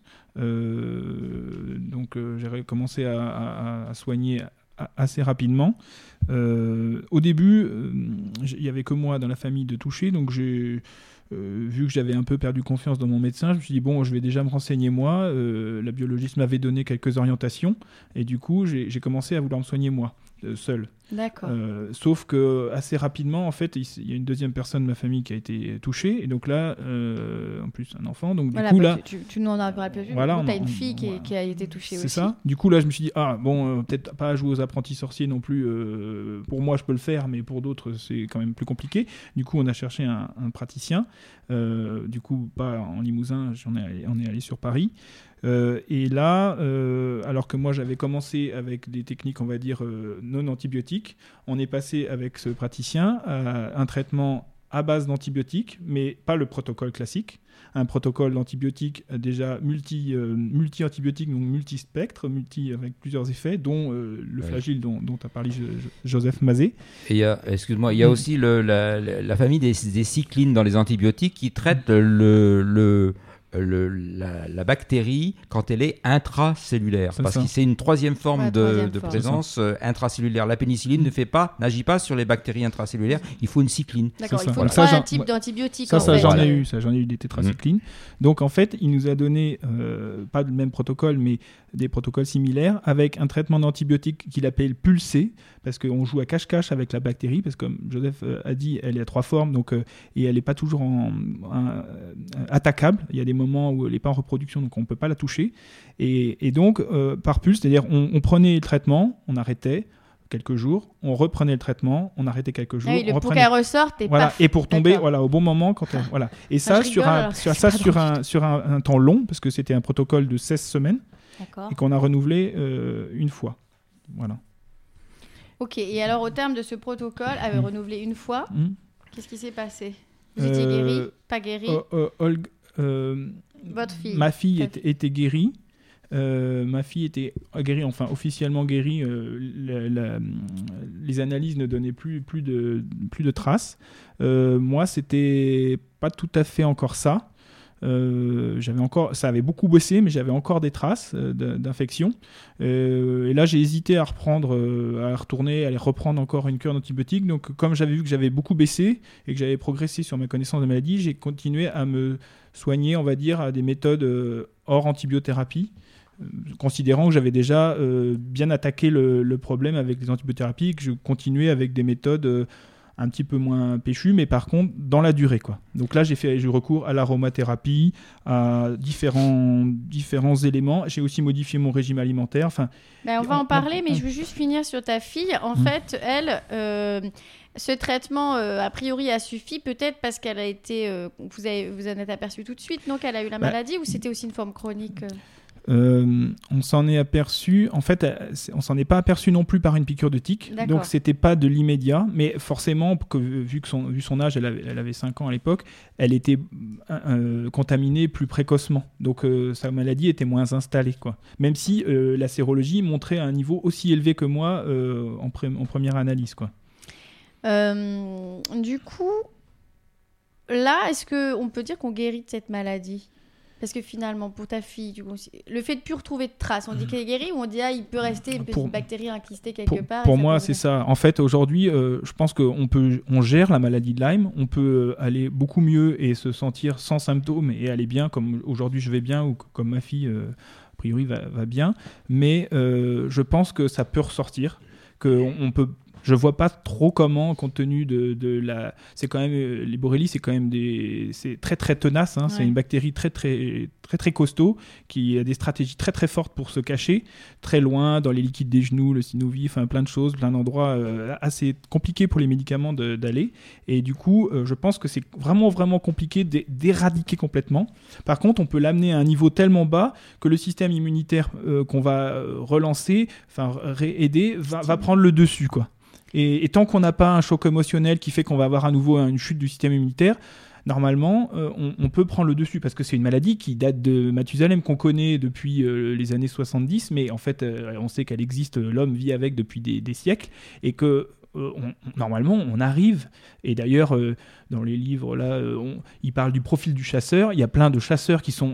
j'ai commencé à soigner assez rapidement. Au début, il n'y avait que moi dans la famille de toucher, donc j'ai vu que j'avais un peu perdu confiance dans mon médecin, je me suis dit bon, je vais déjà me renseigner moi. La biologiste m'avait donné quelques orientations et du coup j'ai commencé à vouloir me soigner moi, seul. D'accord. Sauf que assez rapidement, en fait, il y a une deuxième personne de ma famille qui a été touchée, et donc là, en plus un enfant, donc du coup là, tu n'en as pas plus. Voilà, tu as une fille qui a été touchée aussi. C'est ça. Du coup là, je me suis dit peut-être pas jouer aux apprentis sorciers non plus. Pour moi, je peux le faire, mais pour d'autres, c'est quand même plus compliqué. Du coup, on a cherché un praticien. Du coup, pas en Limousin, on est allé sur Paris. Et là, alors que moi j'avais commencé avec des techniques, on va dire, non antibiotiques, on est passé avec ce praticien à un traitement à base d'antibiotiques, mais pas le protocole classique. Un protocole d'antibiotiques déjà multi-antibiotiques, donc multispectre, avec plusieurs effets, dont le flagile dont a parlé Joseph Mazet. Et il y a aussi la famille des cyclines dans les antibiotiques qui traitent la bactérie quand elle est intracellulaire. Parce que c'est une troisième forme de présence intracellulaire. La pénicilline n'agit pas sur les bactéries intracellulaires. Il faut une cycline. D'accord, il faut trois types d'antibiotiques. J'en ai eu des tétracyclines. Donc en fait, il nous a donné, pas le même protocole, mais des protocoles similaires, avec un traitement d'antibiotiques qu'il appelle pulsé, parce qu'on joue à cache-cache avec la bactérie, parce que comme Joseph a dit, elle est à 3 formes, donc, et elle n'est pas toujours attaquable. Il y a des moments où elle n'est pas en reproduction, donc on ne peut pas la toucher. Et donc, par pulse, c'est-à-dire on prenait le traitement, on arrêtait quelques jours, on reprenait le traitement, on arrêtait quelques jours. Pour qu'elle ressorte et pour tomber au bon moment. Et ça, sur un temps long, parce que c'était un protocole de 16 semaines, et qu'on a renouvelé une fois. Voilà. Ok, et alors au terme de ce protocole, renouvelé une fois, qu'est-ce qui s'est passé? Vous étiez guéri? Pas guéri? Votre fille? Ma fille était guérie. Ma fille était guérie, enfin officiellement guérie. Les analyses ne donnaient plus de traces. Moi, c'était pas tout à fait encore ça. Ça avait beaucoup bossé, mais j'avais encore des traces d'infection. Et là, j'ai hésité à retourner, à aller reprendre encore une cure d'antibiotiques. Donc, comme j'avais vu que j'avais beaucoup baissé et que j'avais progressé sur mes connaissances de maladie, j'ai continué à me soigner, on va dire, à des méthodes hors antibiothérapie, considérant que j'avais déjà bien attaqué le problème avec les antibiothérapies, que je continuais avec des méthodes un petit peu moins péchu, mais par contre dans la durée, quoi. Donc là j'ai eu recours à l'aromathérapie, à différents éléments. J'ai aussi modifié mon régime alimentaire. On va en parler, mais je veux juste finir sur ta fille. En fait, elle, ce traitement a priori a suffi, peut-être parce qu'elle a été, vous en êtes aperçu tout de suite, donc elle a eu la maladie, ou c'était aussi une forme chronique? On s'en est aperçu, en fait, on s'en est pas aperçu non plus par une piqûre de tique. D'accord. Donc c'était pas de l'immédiat, mais forcément, vu son âge, elle avait 5 ans à l'époque, elle était contaminée plus précocement. Donc sa maladie était moins installée, quoi. Même si la sérologie montrait un niveau aussi élevé que moi en première analyse, quoi. Du coup, là, est-ce qu'on peut dire qu'on guérit de cette maladie? Parce que finalement, pour ta fille, le fait de ne plus retrouver de traces, on dit qu'elle est guérie ou on dit il peut rester une petite bactérie incrustée quelque part? Pour moi, c'est ça. En fait, aujourd'hui, je pense qu'on gère la maladie de Lyme. On peut aller beaucoup mieux et se sentir sans symptômes et aller bien, comme aujourd'hui je vais bien ou comme ma fille, a priori, va bien. Mais je pense que ça peut ressortir, qu'on peut... Je vois pas trop comment, compte tenu de la... C'est quand même... Les Borrelia, c'est quand même c'est très très tenace. Hein. Ouais. C'est une bactérie très très très très costaud qui a des stratégies très très fortes pour se cacher, très loin, dans les liquides des genoux, le synovie, enfin plein de choses, plein d'endroits assez compliqués pour les médicaments d'aller. Et du coup, je pense que c'est vraiment vraiment compliqué d'éradiquer complètement. Par contre, on peut l'amener à un niveau tellement bas que le système immunitaire qu'on va relancer, enfin aider, va prendre le dessus, quoi. Et tant qu'on n'a pas un choc émotionnel qui fait qu'on va avoir à nouveau une chute du système immunitaire, normalement, on peut prendre le dessus, parce que c'est une maladie qui date de Mathusalem, qu'on connaît depuis les années 70, mais en fait, on sait qu'elle existe, l'homme vit avec depuis des siècles, et que normalement, on arrive, et d'ailleurs, dans les livres, là, il parle du profil du chasseur, il y a plein de chasseurs qui sont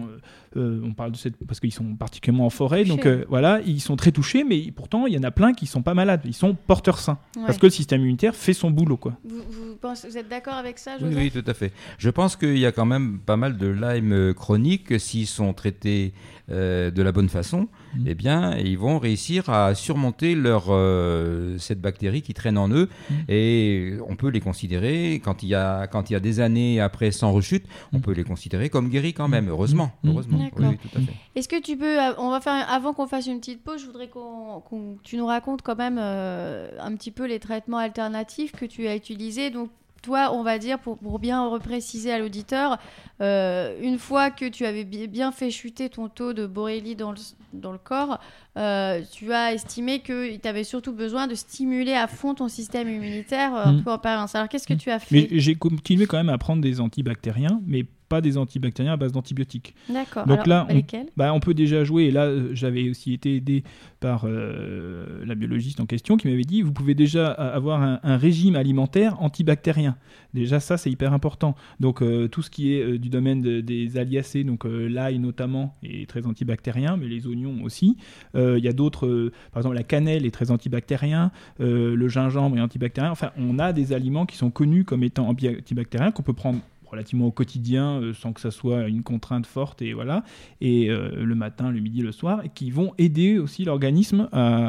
on parle de parce qu'ils sont particulièrement en forêt, donc voilà, ils sont très touchés, mais pourtant il y en a plein qui sont pas malades, ils sont porteurs sains, parce que le système immunitaire fait son boulot, quoi. Vous êtes d'accord avec ça, Joseph ? Oui, tout à fait. Je pense qu'il y a quand même pas mal de Lyme chroniques, s'ils sont traités de la bonne façon, eh bien, ils vont réussir à surmonter cette bactérie qui traîne en eux, et on peut les considérer, quand il y a des années après sans rechute, on peut les considérer comme guéris quand même, heureusement. D'accord. Oui, tout à fait. Est-ce que tu peux, avant qu'on fasse une petite pause, je voudrais que tu nous racontes quand même un petit peu les traitements alternatifs que tu as utilisés. Donc, toi, on va dire, pour bien repréciser à l'auditeur, une fois que tu avais bien fait chuter ton taux de Borrelia dans le corps, tu as estimé que tu avais surtout besoin de stimuler à fond ton système immunitaire un peu en permanence. Alors, qu'est-ce que tu as fait ? Mais j'ai continué quand même à prendre des antibactériens, mais pas des antibactériens à base d'antibiotiques. D'accord. Donc alors, là, lesquels ? On peut déjà jouer. Et là, j'avais aussi été aidé par la biologiste en question qui m'avait dit, vous pouvez déjà avoir un régime alimentaire antibactérien. Déjà, ça, c'est hyper important. Donc, tout ce qui est du domaine des aliacées, donc l'ail notamment, est très antibactérien, mais les oignons aussi. Il y a d'autres, par exemple, la cannelle est très antibactérien, le gingembre est antibactérien. Enfin, on a des aliments qui sont connus comme étant antibactériens qu'on peut prendre relativement au quotidien, sans que ça soit une contrainte forte, et voilà, et le matin, le midi, le soir, et qui vont aider aussi l'organisme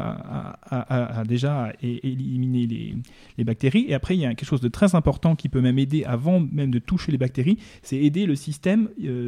à déjà éliminer les bactéries. Et après, il y a quelque chose de très important qui peut même aider, avant même de toucher les bactéries, c'est aider le système,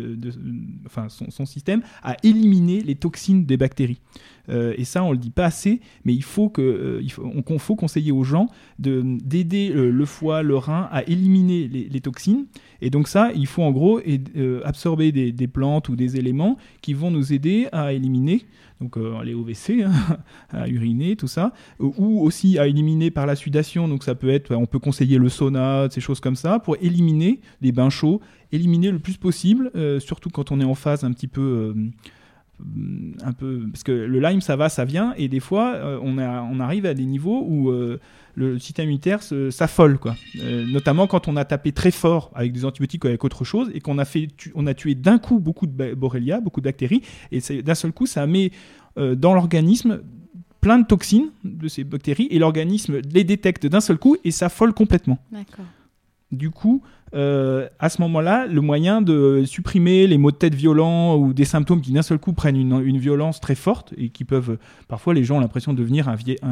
son système, à éliminer les toxines des bactéries. Et ça, on ne le dit pas assez, mais il faut conseiller aux gens d'aider le foie, le rein à éliminer les toxines. Et donc ça, il faut en gros absorber des plantes ou des éléments qui vont nous aider à éliminer, donc aller au WC, à uriner, tout ça, ou aussi à éliminer par la sudation. Donc ça peut être, on peut conseiller le sauna, ces choses comme ça, pour éliminer les bains chauds, éliminer le plus possible, surtout quand on est en phase un petit peu... parce que le Lyme ça va, ça vient, et des fois on arrive à des niveaux où le système immunitaire s'affole, quoi. Notamment quand on a tapé très fort avec des antibiotiques ou avec autre chose, et qu'on a tué d'un coup beaucoup de Borrelia, beaucoup de bactéries, et d'un seul coup ça met dans l'organisme plein de toxines de ces bactéries, et l'organisme les détecte d'un seul coup et s'affole complètement. D'accord. Du coup, à ce moment-là, le moyen de supprimer les maux de tête violents ou des symptômes qui d'un seul coup prennent une violence très forte, et qui peuvent... Parfois, les gens ont l'impression de devenir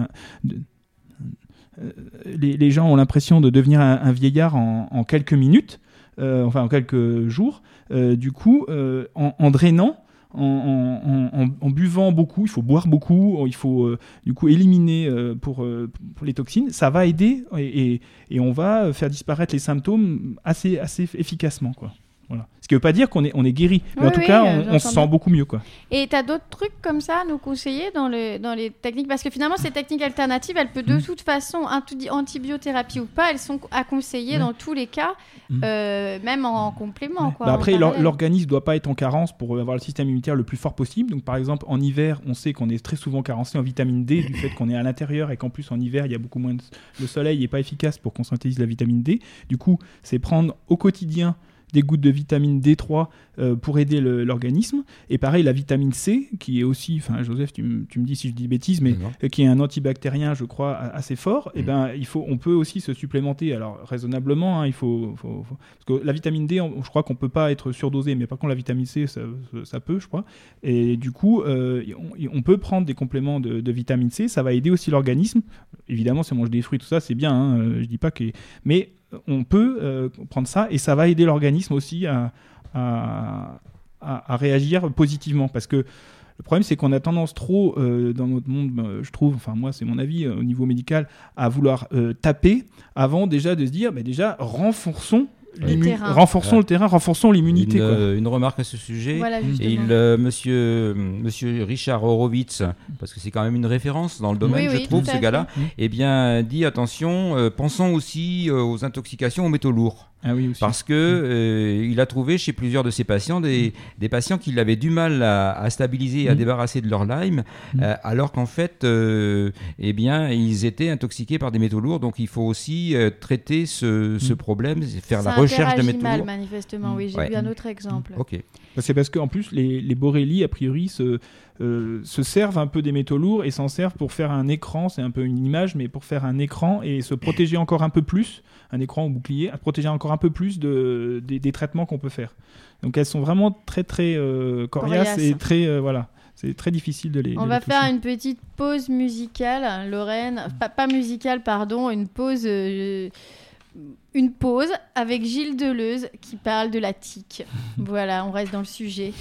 les gens ont l'impression de devenir un vieillard en quelques minutes, en quelques jours. Du coup, en drainant, en buvant beaucoup, il faut boire beaucoup, il faut du coup éliminer pour les toxines, ça va aider, et on va faire disparaître les symptômes assez efficacement, quoi. Voilà. Ce qui ne veut pas dire qu'on est guéri, mais en tout cas, on se sent beaucoup mieux, quoi. Et tu as d'autres trucs comme ça à nous conseiller dans les techniques ? Parce que finalement, ces techniques alternatives, elles peuvent de toute façon, antibiothérapie ou pas, elles sont à conseiller dans tous les cas, même en complément. Quoi, après, l'organisme ne doit pas être en carence pour avoir le système immunitaire le plus fort possible. Donc, par exemple, en hiver, on sait qu'on est très souvent carencé en vitamine D, du fait qu'on est à l'intérieur, et qu'en plus, en hiver, il y a beaucoup moins le soleil n'est pas efficace pour qu'on synthétise la vitamine D. Du coup, c'est prendre au quotidien des gouttes de vitamine D3 pour aider l'organisme. Et pareil, la vitamine C, qui est aussi, enfin Joseph, tu me dis si je dis bêtises, mais qui est un antibactérien, je crois, assez fort. Et on peut aussi se supplémenter, alors raisonnablement, il faut parce que la vitamine D, je crois qu'on peut pas être surdosé, mais par contre la vitamine C, ça peut, je crois. Et du coup, on peut prendre des compléments de vitamine C, ça va aider aussi l'organisme. Évidemment, si on mange des fruits, tout ça, c'est bien, je dis pas que... Mais on peut prendre ça, et ça va aider l'organisme aussi à réagir positivement, parce que le problème, c'est qu'on a tendance trop dans notre monde, je trouve, enfin moi c'est mon avis au niveau médical, à vouloir taper avant déjà de se dire déjà renforçons le terrain, renforçons l'immunité. Une remarque à ce sujet. Voilà, monsieur Richard Horowitz, parce que c'est quand même une référence dans le domaine, je trouve, ce gars-là, dit attention, pensons aussi aux intoxications aux métaux lourds. Ah oui, aussi. Parce que il a trouvé chez plusieurs de ses patients des patients qui avaient du mal à stabiliser et à débarrasser de leur Lyme, alors qu'en fait, eh bien, ils étaient intoxiqués par des métaux lourds. Donc, il faut aussi traiter ce problème, faire la recherche de métaux lourds. Ça interagit mal, manifestement. Oui, j'ai vu un autre exemple. Ok. C'est parce qu'en plus, les borrélies, a priori, se servent un peu des métaux lourds et s'en servent pour faire un écran. C'est un peu une image, mais pour faire un écran et se protéger encore un peu plus. Un écran ou bouclier, à protéger encore un peu plus des traitements qu'on peut faire. Donc elles sont vraiment très très coriaces et très voilà, c'est très difficile de les. On va faire une petite pause musicale, Lorraine, pas musicale pardon, une pause avec Gilles Deleuze qui parle de la tique. Voilà, on reste dans le sujet.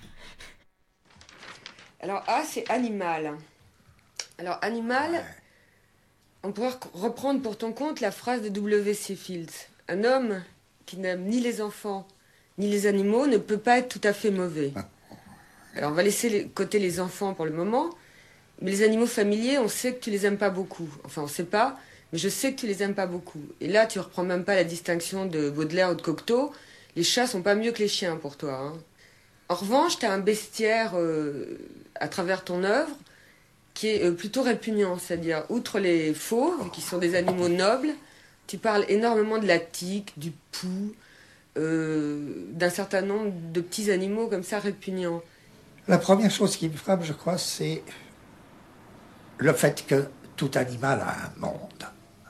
Alors A, c'est animal. Alors animal. On pourrait reprendre pour ton compte la phrase de W.C. Fields. Un homme qui n'aime ni les enfants ni les animaux ne peut pas être tout à fait mauvais. Alors on va laisser côté les enfants pour le moment, mais les animaux familiers, on sait que tu les aimes pas beaucoup. Enfin, on sait pas, mais je sais que tu les aimes pas beaucoup. Et là, tu reprends même pas la distinction de Baudelaire ou de Cocteau. Les chats sont pas mieux que les chiens pour toi. Hein. En revanche, tu as un bestiaire à travers ton œuvre qui est plutôt répugnant, c'est-à-dire, outre les fauves, qui sont des animaux nobles, tu parles énormément de la tique, du pou, d'un certain nombre de petits animaux comme ça répugnants. La première chose qui me frappe, je crois, c'est le fait que tout animal a un monde.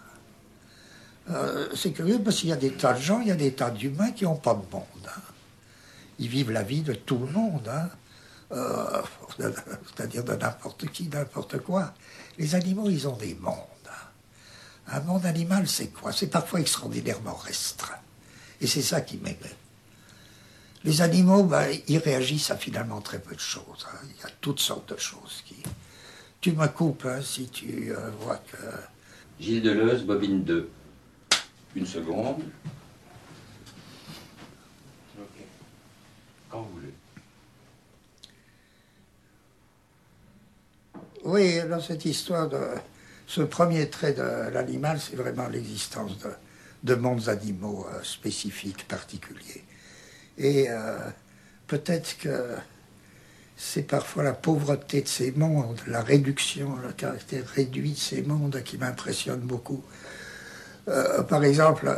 C'est curieux parce qu'il y a des tas de gens, il y a des tas d'humains qui n'ont pas de monde. Hein. Ils vivent la vie de tout le monde, hein. C'est-à-dire de n'importe qui, n'importe quoi. Les animaux, ils ont des mondes. Un monde animal, c'est quoi? C'est parfois extraordinairement restreint. Et c'est ça qui m'émeut. Les animaux, ils réagissent à finalement très peu de choses. Hein. Il y a toutes sortes de choses qui... Tu me coupes hein, si tu vois que... Gilles Deleuze, bobine 2. Une seconde. Ok. Quand vous voulez. Oui, dans cette histoire de... Ce premier trait de l'animal, c'est vraiment l'existence de mondes animaux spécifiques, particuliers. Et peut-être que c'est parfois la pauvreté de ces mondes, la réduction, le caractère réduit de ces mondes qui m'impressionne beaucoup. Par exemple,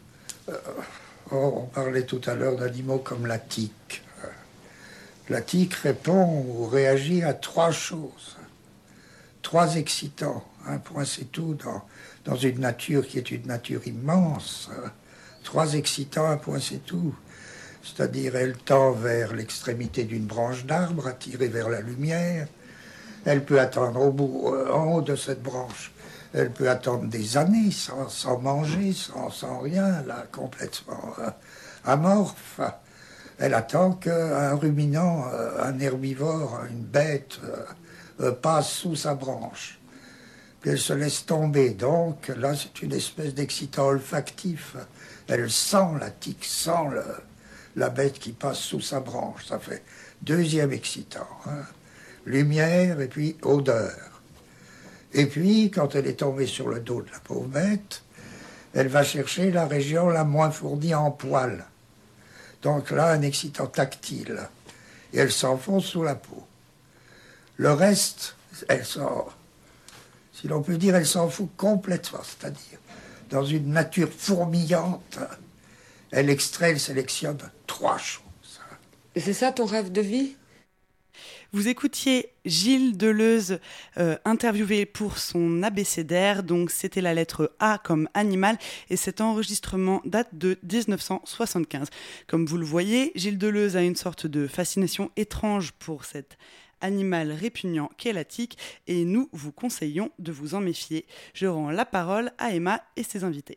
on parlait tout à l'heure d'animaux comme la tique. La tique répond ou réagit à trois choses. Trois excitants, un point c'est tout, dans une nature qui est une nature immense. Trois excitants, un point c'est tout. C'est-à-dire, elle tend vers l'extrémité d'une branche d'arbre, attirée vers la lumière. Elle peut attendre en haut de cette branche. Elle peut attendre des années sans manger, sans rien, là, complètement amorphe. Elle attend qu'un ruminant, un herbivore, une bête... passe sous sa branche. Puis elle se laisse tomber. Donc là, c'est une espèce d'excitant olfactif. Elle sent, la tique sent la bête qui passe sous sa branche. Ça fait deuxième excitant. Hein. Lumière et puis odeur. Et puis, quand elle est tombée sur le dos de la pauvre bête, elle va chercher la région la moins fournie en poils. Donc là, un excitant tactile. Et elle s'enfonce sous la peau. Le reste, si l'on peut dire, elle s'en fout complètement. C'est-à-dire, dans une nature fourmillante, elle extrait, elle sélectionne trois choses. Et c'est ça ton rêve de vie ? Vous écoutiez Gilles Deleuze interviewé pour son abécédaire, donc c'était la lettre A comme animal, et cet enregistrement date de 1975. Comme vous le voyez, Gilles Deleuze a une sorte de fascination étrange pour cet animal répugnant qu'est la tique, et nous vous conseillons de vous en méfier. Je rends la parole à Emma et ses invités.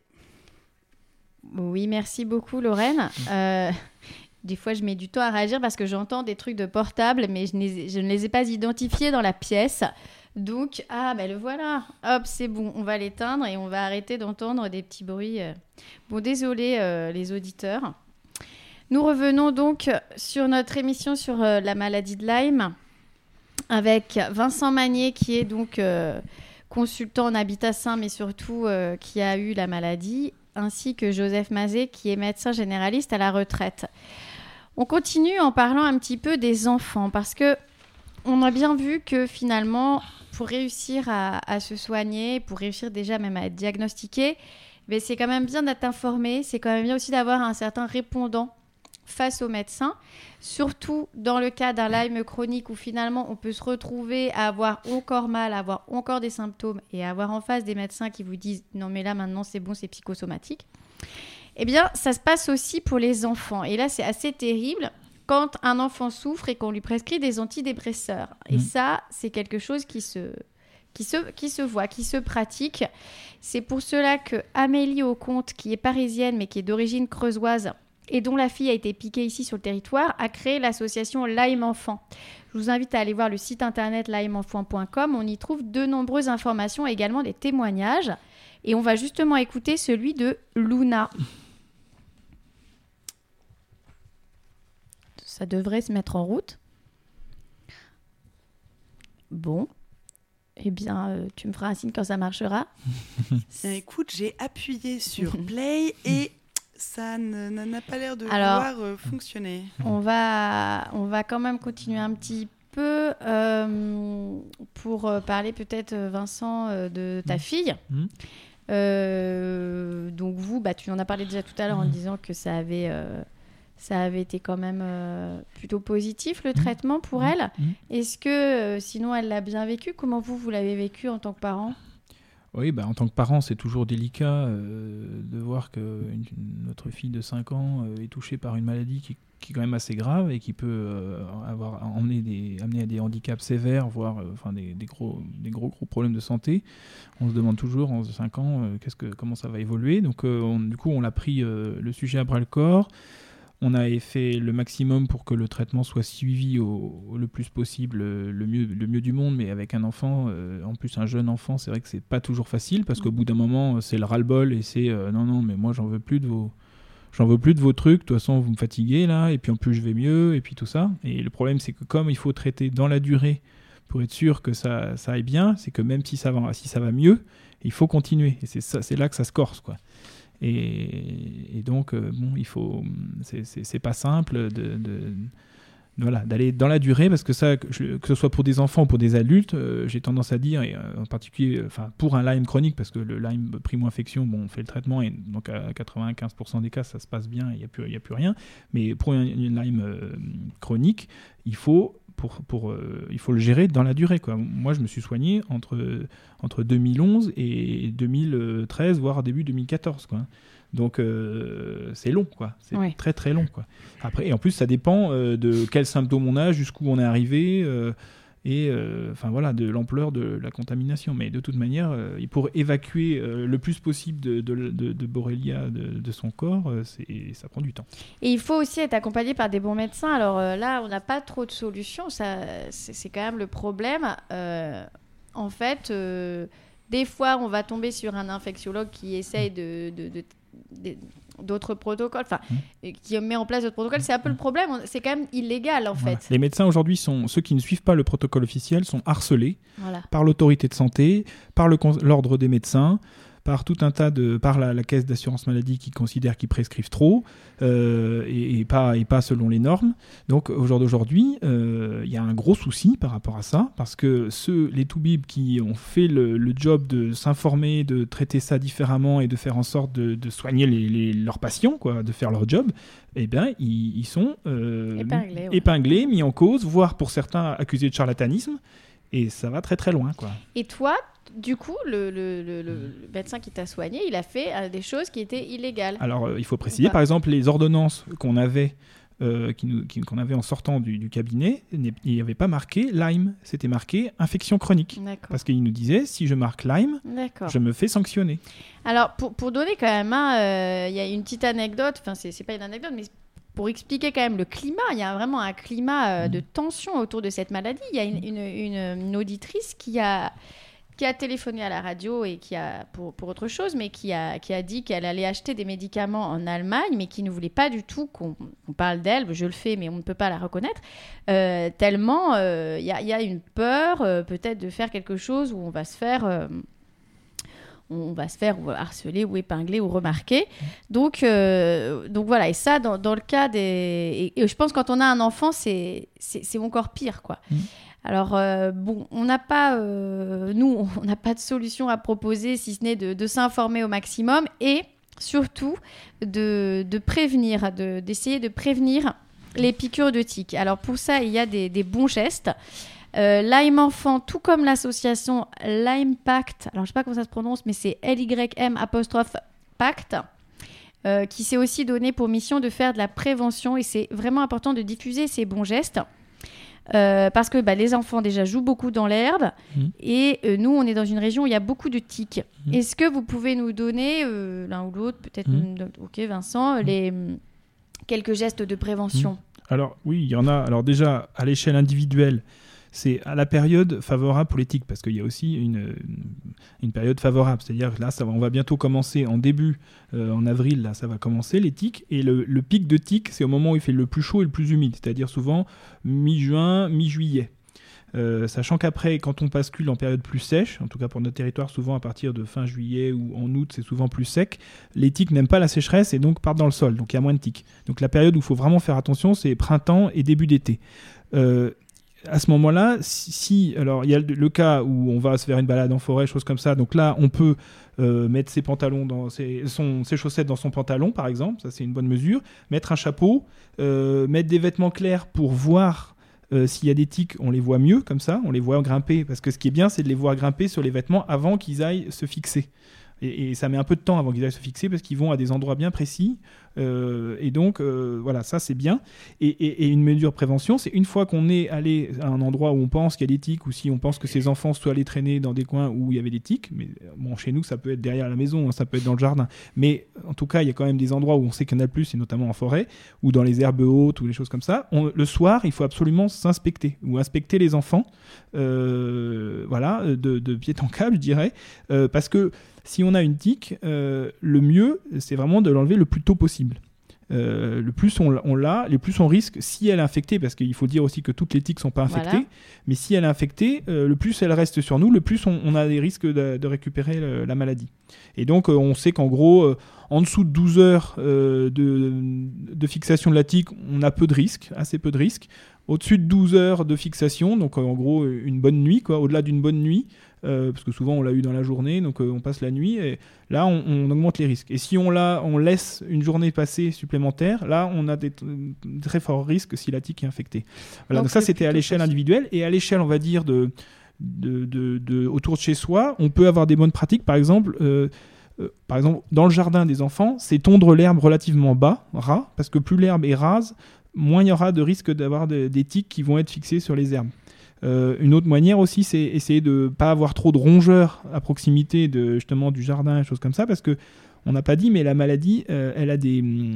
Oui, merci beaucoup Lorraine. Des fois, je mets du temps à réagir parce que j'entends des trucs de portable, mais je ne les ai pas identifiés dans la pièce. Donc, le voilà. Hop, c'est bon, on va l'éteindre et on va arrêter d'entendre des petits bruits. Bon, désolé les auditeurs. Nous revenons donc sur notre émission sur la maladie de Lyme avec Vincent Magnier qui est donc consultant en habitat sain, mais surtout qui a eu la maladie. ainsi que Joseph Mazet, qui est médecin généraliste à la retraite. On continue en parlant un petit peu des enfants, parce qu'on a bien vu que finalement, pour réussir à se soigner, pour réussir déjà même à être diagnostiqué, mais c'est quand même bien d'être informé, c'est quand même bien aussi d'avoir un certain répondant face aux médecins, surtout dans le cas d'un Lyme chronique où finalement on peut se retrouver à avoir encore mal, à avoir encore des symptômes et à avoir en face des médecins qui vous disent « non mais là maintenant c'est bon, c'est psychosomatique ». Eh bien ça se passe aussi pour les enfants et là c'est assez terrible quand un enfant souffre et qu'on lui prescrit des antidépresseurs. Et ça c'est quelque chose qui se voit, qui se pratique. C'est pour cela que Amélie Auconte, qui est parisienne mais qui est d'origine creusoise, et dont la fille a été piquée ici sur le territoire, a créé l'association Lyme Enfant. Je vous invite à aller voir le site internet lymeenfant.com. On y trouve de nombreuses informations et également des témoignages. Et on va justement écouter celui de Luna. Ça devrait se mettre en route. Bon. Eh bien, tu me feras un signe quand ça marchera. Écoute, j'ai appuyé sur Play et... ça n'a pas l'air de vouloir fonctionner. On va quand même continuer un petit peu pour parler peut-être, Vincent, de ta fille. Donc vous, tu en as parlé déjà tout à l'heure en disant que ça avait été quand même plutôt positif, le traitement pour elle. Est-ce que, sinon, elle l'a bien vécu ? Comment vous l'avez vécu en tant que parent ? Oui, en tant que parent, c'est toujours délicat de voir que notre fille de 5 ans est touchée par une maladie qui est quand même assez grave et qui peut amener à des handicaps sévères, voire des gros problèmes de santé. On se demande toujours, en 5 ans, comment ça va évoluer. Donc, du coup, on a pris le sujet à bras-le-corps. On a fait le maximum pour que le traitement soit suivi le plus possible, le mieux du monde, mais avec un enfant, en plus un jeune enfant, c'est vrai que c'est pas toujours facile parce qu'au bout d'un moment, c'est le ras-le-bol et c'est non, mais moi j'en veux plus de vos trucs, de toute façon vous me fatiguez là, et puis en plus je vais mieux, et puis tout ça. Et le problème, c'est que comme il faut traiter dans la durée pour être sûr que ça aille bien, c'est que même si ça va mieux, il faut continuer. Et c'est là que ça se corse, quoi. Et donc c'est pas simple d'aller dans la durée, parce que ça, que ce soit pour des enfants ou pour des adultes, j'ai tendance à dire, et en particulier pour un Lyme chronique, parce que le Lyme primo-infection, on fait le traitement et donc à 95% des cas ça se passe bien, il y a plus rien, mais pour une Lyme chronique, il faut le gérer dans la durée, quoi. Moi, je me suis soigné entre 2011 et 2013, voire début 2014, quoi. Donc, c'est long, quoi. C'est très, très long, quoi. Après, et en plus, ça dépend de quels symptômes on a, jusqu'où on est arrivé, de l'ampleur de la contamination. Mais de toute manière, pour évacuer le plus possible de Borrelia de son corps, ça prend du temps. Et il faut aussi être accompagné par des bons médecins. Alors là, on n'a pas trop de solutions. C'est quand même le problème. En fait, des fois, on va tomber sur un infectiologue qui essaye d'autres protocoles, qui met en place d'autres protocoles. C'est un peu le problème, c'est quand même illégal en fait. Les médecins aujourd'hui, ceux qui ne suivent pas le protocole officiel, sont harcelés par l'autorité de santé, par l'ordre des médecins, par tout un tas par la caisse d'assurance maladie qui considère qu'ils prescrivent trop et pas selon les normes. Donc au jour d'aujourd'hui, il y a un gros souci par rapport à ça, parce que les toubibs qui ont fait le job de s'informer, de traiter ça différemment et de faire en sorte de soigner leurs patients, quoi, de faire leur job, eh bien ils sont épinglés, mis en cause, voire pour certains accusés de charlatanisme, et ça va très très loin, quoi. Et toi, du coup, le médecin qui t'a soigné, il a fait des choses qui étaient illégales. Alors, il faut préciser, par exemple, les ordonnances qu'on avait en sortant du cabinet, il n'y avait pas marqué Lyme, c'était marqué infection chronique. D'accord. Parce qu'il nous disait, si je marque Lyme, je me fais sanctionner. Alors, pour donner quand même, il y a une petite anecdote, enfin, c'est pas une anecdote, mais pour expliquer quand même le climat, il y a vraiment un climat de tension autour de cette maladie. Il y a une auditrice qui a téléphoné à la radio et qui a pour autre chose, mais qui a dit qu'elle allait acheter des médicaments en Allemagne, mais qui ne voulait pas du tout qu'on parle d'elle. Je le fais, mais on ne peut pas la reconnaître. Tellement il y a une peur peut-être de faire quelque chose où on va se faire on va se faire harceler ou épingler ou remarquer. Donc voilà, et ça, dans le cas des... Et je pense que quand on a un enfant, c'est encore pire, quoi. Alors, on n'a pas... nous, on n'a pas de solution à proposer, si ce n'est de s'informer au maximum et surtout d'essayer de prévenir les piqûres de tiques. Alors, pour ça, il y a des bons gestes. Lyme Enfant, tout comme l'association Lymepact, alors je ne sais pas comment ça se prononce, mais c'est LYM''Pact, qui s'est aussi donné pour mission de faire de la prévention, et c'est vraiment important de diffuser ces bons gestes, parce que les enfants déjà jouent beaucoup dans l'herbe, et nous on est dans une région où il y a beaucoup de tiques. Est-ce que vous pouvez nous donner, l'un ou l'autre, peut-être, ok Vincent, quelques gestes de prévention? Alors oui, il y en a. Alors déjà, à l'échelle individuelle, c'est à la période favorable pour les tiques, parce qu'il y a aussi une période favorable. C'est-à-dire que là, on va bientôt commencer en début, en avril, là, ça va commencer les tiques. Et le pic de tiques, c'est au moment où il fait le plus chaud et le plus humide, c'est-à-dire souvent mi-juin, mi-juillet. Sachant qu'après, quand on bascule en période plus sèche, en tout cas pour notre territoire, souvent à partir de fin juillet ou en août, c'est souvent plus sec, les tiques n'aiment pas la sécheresse et donc partent dans le sol, donc il y a moins de tiques. Donc la période où il faut vraiment faire attention, c'est printemps et début d'été. À ce moment-là, alors il y a le cas où on va se faire une balade en forêt, choses comme ça, donc là on peut mettre ses pantalons ses chaussettes dans son pantalon par exemple, ça c'est une bonne mesure, mettre un chapeau, mettre des vêtements clairs pour voir s'il y a des tiques, on les voit mieux comme ça, on les voit grimper, parce que ce qui est bien c'est de les voir grimper sur les vêtements avant qu'ils aillent se fixer. Et ça met un peu de temps avant qu'ils aillent se fixer parce qu'ils vont à des endroits bien précis. Et donc, voilà, ça c'est bien. Et une mesure de prévention, c'est une fois qu'on est allé à un endroit où on pense qu'il y a des tiques, ou si on pense que ses enfants soient allés traîner dans des coins où il y avait des tiques. Mais bon, chez nous, ça peut être derrière la maison, ça peut être dans le jardin. Mais en tout cas, il y a quand même des endroits où on sait qu'il y en a plus, et notamment en forêt, ou dans les herbes hautes, ou des choses comme ça. Le soir, il faut absolument s'inspecter, ou inspecter les enfants, voilà, de pied en cap, je dirais, parce que si on a une tique, le mieux, c'est vraiment de l'enlever le plus tôt possible. Le plus on l'a, le plus on risque, si elle est infectée, parce qu'il faut dire aussi que toutes les tiques ne sont pas infectées, voilà. Mais si elle est infectée, le plus elle reste sur nous, le plus on a des risques de récupérer la maladie. Et donc on sait qu'en gros, en dessous de 12 heures de fixation de la tique, on a peu de risques, assez peu de risques. Au-dessus de 12 heures de fixation, donc en gros une bonne nuit, quoi, au-delà d'une bonne nuit, parce que souvent on l'a eu dans la journée, donc on passe la nuit, et là on augmente les risques. Et si on laisse une journée passer supplémentaire, là on a des très forts risques si la tique est infectée. Voilà, donc ça c'était à l'échelle individuelle, et à l'échelle on va dire autour de chez soi, on peut avoir des bonnes pratiques, par exemple, dans le jardin des enfants, c'est tondre l'herbe relativement ras, parce que plus l'herbe est rase, moins il y aura de risque d'avoir des tiques qui vont être fixées sur les herbes. Une autre manière aussi, c'est essayer de ne pas avoir trop de rongeurs à proximité justement du jardin, choses comme ça, parce que on n'a pas dit, mais la maladie, elle a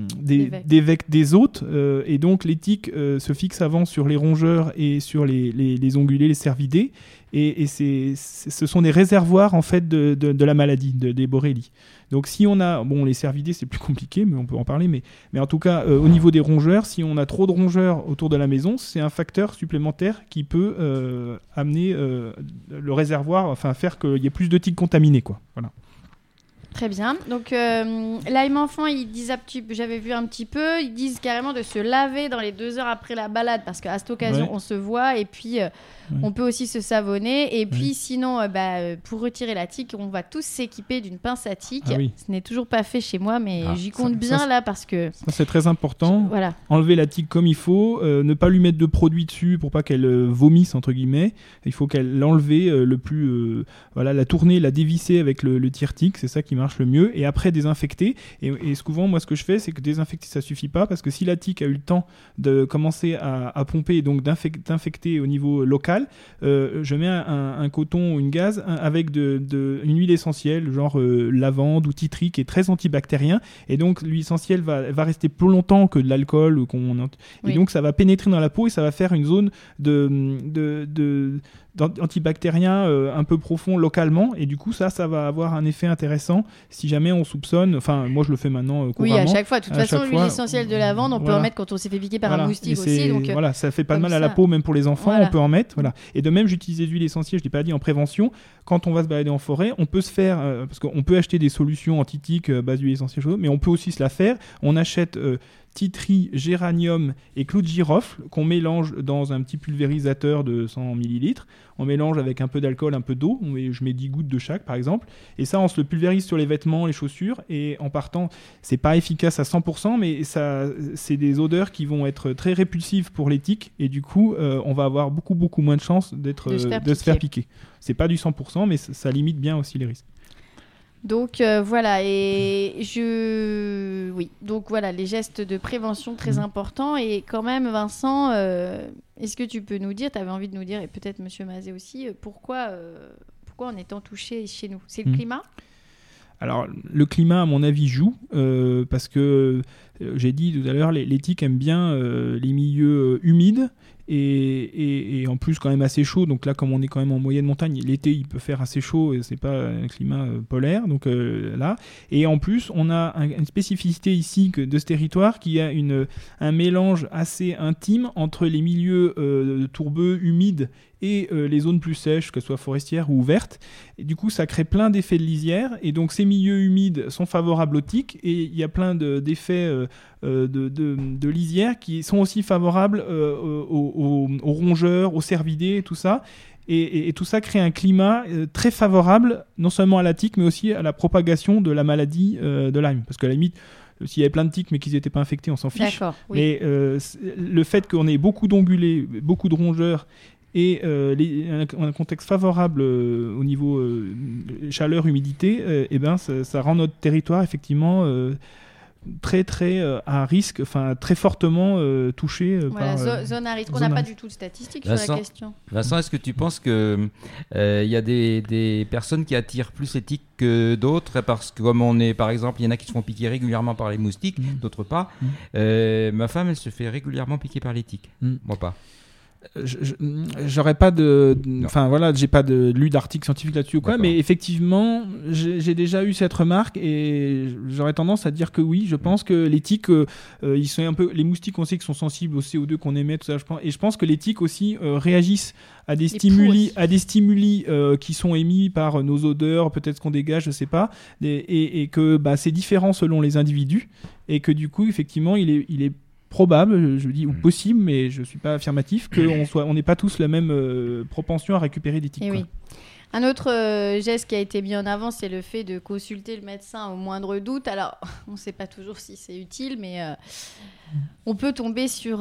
des hôtes, et donc les tiques se fixent avant sur les rongeurs et sur les ongulés, les cervidés, et ce sont des réservoirs en fait de la maladie, des borrélies. Donc si on a, les cervidés c'est plus compliqué, mais on peut en parler, mais en tout cas au niveau des rongeurs, si on a trop de rongeurs autour de la maison, c'est un facteur supplémentaire qui peut amener le réservoir, enfin faire qu'il y ait plus de tiques contaminées, quoi. Voilà. Très bien. Donc, Lyme Enfant, ils disent, j'avais vu un petit peu, ils disent carrément de se laver dans les 2 heures après la balade, parce qu'à cette occasion, on se voit, et puis on peut aussi se savonner. Et puis sinon, pour retirer la tique, on va tous s'équiper d'une pince à tique. Ah, oui. Ce n'est toujours pas fait chez moi, mais j'y compte bien là, parce que... Ça, c'est très important. Voilà. Enlever la tique comme il faut, ne pas lui mettre de produit dessus pour pas qu'elle vomisse, entre guillemets. Il faut qu'elle l'enlever le plus... la tourner, la dévisser avec le tire-tique, c'est ça qui marche le mieux, et après désinfecter. Et souvent, moi, ce que je fais, c'est que désinfecter, ça suffit pas, parce que si la tique a eu le temps de commencer à pomper, et donc d'infecter au niveau local, je mets un coton ou une gaze avec une huile essentielle, genre lavande ou titri, qui est très antibactérien, et donc l'huile essentielle va rester plus longtemps que de l'alcool, et donc ça va pénétrer dans la peau, et ça va faire une zone d'antibactérien un peu profond localement, et du coup ça va avoir un effet intéressant si jamais on soupçonne, enfin moi je le fais maintenant couramment. Oui, à chaque fois. De toute façon, l'huile essentielle de lavande, on peut en mettre quand on s'est fait piquer par un moustique aussi. Donc, voilà, ça fait pas de mal à la peau, même pour les enfants, on peut en mettre. Voilà. Et de même, j'utilise des huiles essentielles, je l'ai pas dit, en prévention. Quand on va se balader en forêt, on peut se faire, parce qu'on peut acheter des solutions anti-tiques, base d'huile essentielle, mais on peut aussi se la faire. On achète tea tree, géranium et clou de girofle qu'on mélange dans un petit pulvérisateur de 100 ml. On mélange avec un peu d'alcool, un peu d'eau. Je mets 10 gouttes de chaque, par exemple. Et ça, on se le pulvérise sur les vêtements, les chaussures. Et en partant, c'est pas efficace à 100%, mais c'est des odeurs qui vont être très répulsives pour les tiques. Et du coup, on va avoir beaucoup, beaucoup moins de chances de se faire piquer. C'est pas du 100%, mais ça limite bien aussi les risques. Donc voilà, donc voilà, les gestes de prévention très importants. Et quand même, Vincent, est-ce que tu peux nous dire, tu avais envie de nous dire, et peut-être Monsieur Mazet aussi, pourquoi on est tant touché chez nous ? C'est le climat ? Alors, le climat, à mon avis, joue, parce que j'ai dit tout à l'heure, les tiques aiment bien les milieux humides, et en plus quand même assez chaud. Donc là, comme on est quand même en moyenne montagne, l'été il peut faire assez chaud et c'est pas un climat polaire. Donc là, et en plus on a une spécificité ici de ce territoire qui a un mélange assez intime entre les milieux tourbeux, humides et les zones plus sèches, que ce soit forestières ou ouvertes. Et du coup, ça crée plein d'effets de lisière. Et donc, ces milieux humides sont favorables aux tiques. Et il y a plein d'effets de lisière qui sont aussi favorables aux rongeurs, aux cervidés et tout ça. Et tout ça crée un climat très favorable, non seulement à la tique, mais aussi à la propagation de la maladie de Lyme. Parce qu'à la limite, s'il y avait plein de tiques mais qu'ils n'étaient pas infectés, on s'en fiche. Oui. Mais le fait qu'on ait beaucoup d'ongulés, beaucoup de rongeurs, et un contexte favorable au niveau chaleur, humidité, ça rend notre territoire effectivement très très à risque, enfin très fortement touché par zone à risque. On n'a pas du tout de statistiques sur la question. Vincent, est-ce que tu penses que y a des personnes qui attirent plus les tiques que d'autres, parce que comme on est, par exemple, il y en a qui se font piquer régulièrement par les moustiques, d'autres pas. Ma femme, elle se fait régulièrement piquer par les tiques. Moi pas. J'aurais pas j'ai pas lu d'article scientifique là-dessus ou quoi, mais effectivement j'ai déjà eu cette remarque et j'aurais tendance à dire que oui, je pense que les tiques ils sont un peu, les moustiques on sait qu'ils sont sensibles au CO2 qu'on émet, tout ça, je pense que les tiques aussi réagissent à des stimuli qui sont émis par nos odeurs, peut-être ce qu'on dégage, je sais pas, et que c'est différent selon les individus, et que du coup effectivement il est probable, je dis, ou possible, mais je ne suis pas affirmatif, qu'on n'ait pas tous la même propension à récupérer des tiques. Oui. Un autre geste qui a été mis en avant, c'est le fait de consulter le médecin au moindre doute. Alors, on ne sait pas toujours si c'est utile, mais on peut tomber sur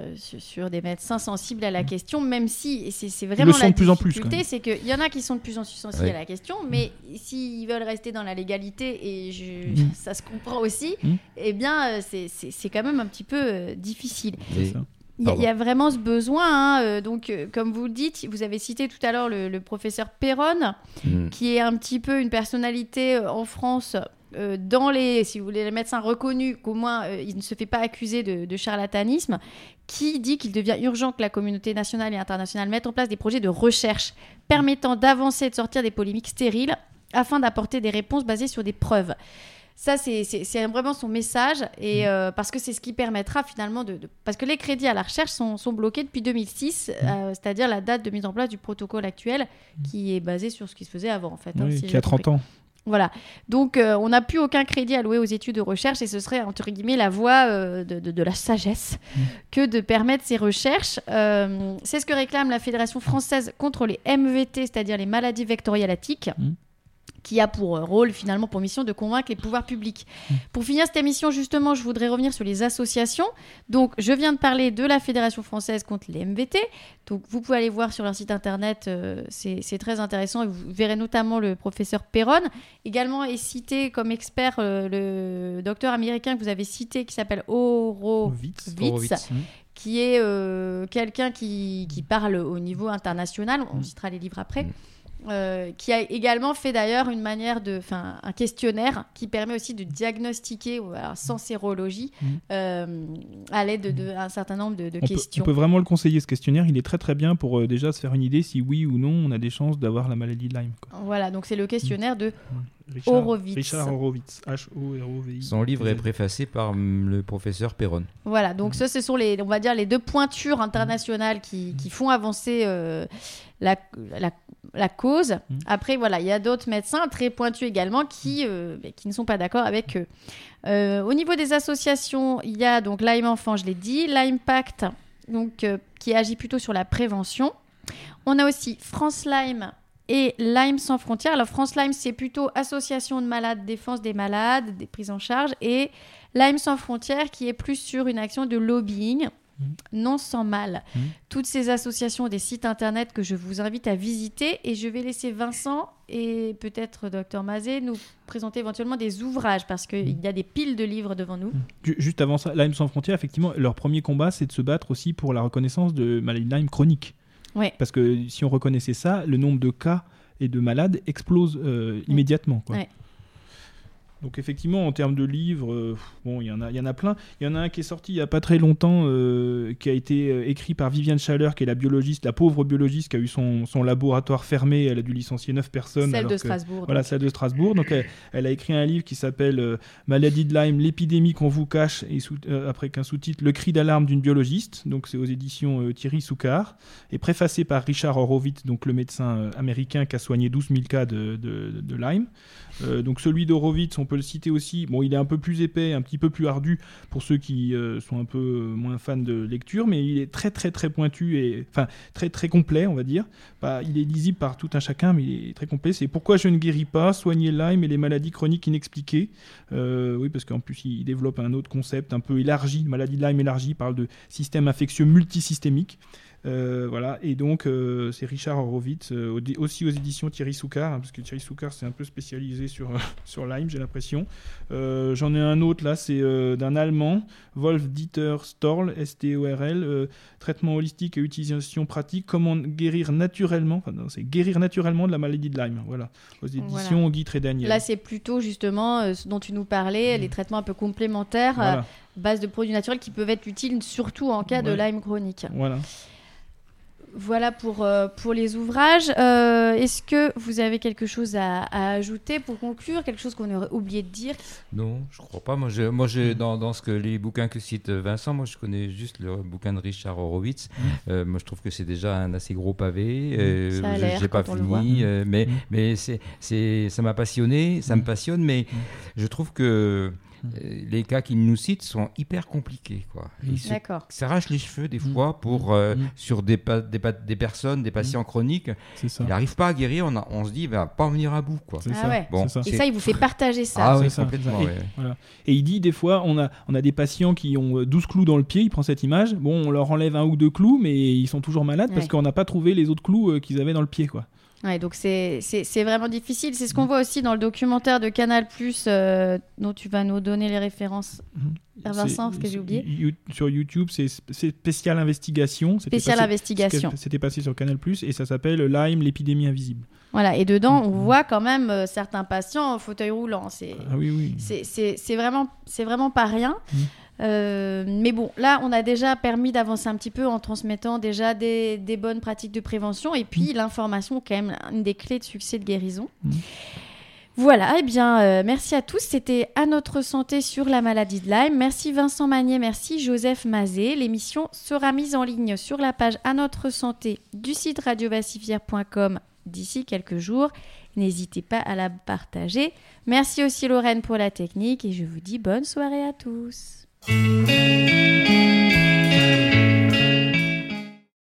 des médecins sensibles à la question, même si, et c'est vraiment la difficulté, c'est qu'il y en a qui sont de plus en plus sensibles à la question, mais s'ils veulent rester dans la légalité, et ça se comprend aussi, eh bien, c'est quand même un petit peu difficile. Il y a vraiment ce besoin, donc comme vous le dites, vous avez cité tout à l'heure le professeur Perron, qui est un petit peu une personnalité en France, si vous voulez, les médecins reconnus, qu'au moins il ne se fait pas accuser de charlatanisme, qui dit qu'il devient urgent que la communauté nationale et internationale mette en place des projets de recherche permettant d'avancer et de sortir des polémiques stériles afin d'apporter des réponses basées sur des preuves. Ça, c'est vraiment son message, et parce que c'est ce qui permettra finalement parce que les crédits à la recherche sont bloqués depuis 2006, c'est-à-dire la date de mise en place du protocole actuel, qui est basé sur ce qui se faisait avant, en fait. Oui, qui a 30 ans. Voilà. Donc, on n'a plus aucun crédit alloué aux études de recherche, et ce serait, entre guillemets, la voie de la sagesse que de permettre ces recherches. C'est ce que réclame la Fédération française contre les MVT, c'est-à-dire les maladies vectorielles à tiques, qui a pour rôle, finalement, pour mission de convaincre les pouvoirs publics. Pour finir cette émission, justement, je voudrais revenir sur les associations. Donc, je viens de parler de la Fédération française contre les MVT. Donc, vous pouvez aller voir sur leur site internet, c'est très intéressant, et vous verrez notamment le professeur Perron. Également est cité comme expert le docteur américain que vous avez cité, qui s'appelle Horowitz. Qui est quelqu'un qui parle au niveau international. On citera les livres après. qui a également fait d'ailleurs un questionnaire qui permet aussi de diagnostiquer sans sérologie à l'aide d'un certain nombre de questions. On peut vraiment le conseiller, ce questionnaire. Il est très très bien pour déjà se faire une idée si oui ou non on a des chances d'avoir la maladie de Lyme. Voilà, donc c'est le questionnaire de Horowitz. Richard Horowitz, H-O-R-O-V-I. Son livre est préfacé par le professeur Perron. Voilà, donc ça, ce sont on va dire les deux pointures internationales qui font avancer la cause. Après, voilà, il y a d'autres médecins très pointus également qui ne sont pas d'accord avec eux. Au niveau des associations, il y a donc Lyme Enfant, je l'ai dit, Lyme Pact, donc, qui agit plutôt sur la prévention. On a aussi France Lyme et Lyme Sans Frontières. Alors France Lyme, c'est plutôt association de malades, défense des malades, des prises en charge, et Lyme Sans Frontières qui est plus sur une action de lobbying. Non sans mal. Toutes ces associations ont des sites internet que je vous invite à visiter, et je vais laisser Vincent et peut-être Dr Mazet nous présenter éventuellement des ouvrages parce qu'il y a des piles de livres devant nous. Juste avant ça, Lyme Sans Frontières, effectivement, leur premier combat, c'est de se battre aussi pour la reconnaissance de maladie de Lyme chronique. Ouais. Parce que si on reconnaissait ça, le nombre de cas et de malades explose immédiatement. Quoi. Ouais. Donc effectivement, en termes de livres, il y en a plein. Il y en a un qui est sorti il n'y a pas très longtemps, qui a été écrit par Viviane Schaller, qui est la pauvre biologiste qui a eu son laboratoire fermé. Elle a dû licencier 9 personnes. Celle de Strasbourg. Voilà, celle de Strasbourg. Donc elle a écrit un livre qui s'appelle Maladie de Lyme, l'épidémie qu'on vous cache, et après qu'un sous-titre, Le cri d'alarme d'une biologiste. Donc c'est aux éditions Thierry Soucard, et préfacé par Richard Horowitz, donc le médecin américain qui a soigné 12 000 cas de Lyme. Donc celui d'Horowitz, on peut le citer aussi. Bon, il est un peu plus épais, un petit peu plus ardu pour ceux qui sont un peu moins fans de lecture, mais il est très très très pointu et très très complet, on va dire. Il est lisible par tout un chacun, mais il est très complet. C'est Pourquoi je ne guéris pas, soigner Lyme et les maladies chroniques inexpliquées. Oui, parce qu'en plus il développe un autre concept un peu élargi, maladie de Lyme élargie, il parle de système infectieux multisystémique. Voilà, et donc c'est Richard Horowitz, aussi aux éditions Thierry Soucard, parce que Thierry Soucard c'est un peu spécialisé sur Lyme, j'ai l'impression. J'en ai un autre là, c'est d'un Allemand, Wolf-Dieter Storl, S-T-O-R-L, traitement holistique et utilisation pratique, comment guérir naturellement, c'est guérir naturellement de la maladie de Lyme, voilà, aux éditions Guy Trédaniel. Là c'est plutôt justement ce dont tu nous parlais, les traitements un peu complémentaires, voilà. Base de produits naturels qui peuvent être utiles surtout en cas de Lyme chronique. Voilà pour les ouvrages. Est-ce que vous avez quelque chose à ajouter pour conclure, quelque chose qu'on aurait oublié de dire? Non, je crois pas. Moi, dans les bouquins que cite Vincent, moi je connais juste le bouquin de Richard Horowitz. Moi je trouve que c'est déjà un assez gros pavé. Ça a l'air, j'ai pas fini, mais ça m'a passionné, ça me passionne, mais je trouve que les cas qu'il nous cite sont hyper compliqués, quoi. Ils s'arrachent les cheveux des fois sur des personnes, des patients chroniques. Il n'arrive pas à guérir, on se dit il va pas en venir à bout, quoi. Et ça, il vous fait partager ça. Ah oui, complètement. Voilà. Et il dit des fois on a des patients qui ont 12 clous dans le pied, il prend cette image, on leur enlève 1 ou 2 clous, mais ils sont toujours malades parce qu'on n'a pas trouvé les autres clous qu'ils avaient dans le pied, quoi. Ouais, donc c'est vraiment difficile. C'est ce qu'on voit aussi dans le documentaire de Canal+, dont tu vas nous donner les références. Vincent, ce que j'ai oublié. Sur YouTube, c'est Spécial Investigation. C'était passé sur Canal+, et ça s'appelle Lyme, l'épidémie invisible. Voilà, et dedans, on voit quand même certains patients en fauteuil roulant. C'est vraiment pas rien. Mais bon, là, on a déjà permis d'avancer un petit peu en transmettant déjà des bonnes pratiques de prévention, et puis l'information, quand même, une des clés de succès de guérison. Voilà, eh bien, merci à tous. C'était À notre santé sur la maladie de Lyme. Merci Vincent Magnier, merci Joseph Mazet. L'émission sera mise en ligne sur la page À notre santé du site radiobassivière.com d'ici quelques jours. N'hésitez pas à la partager. Merci aussi Lorraine pour la technique, et je vous dis bonne soirée à tous.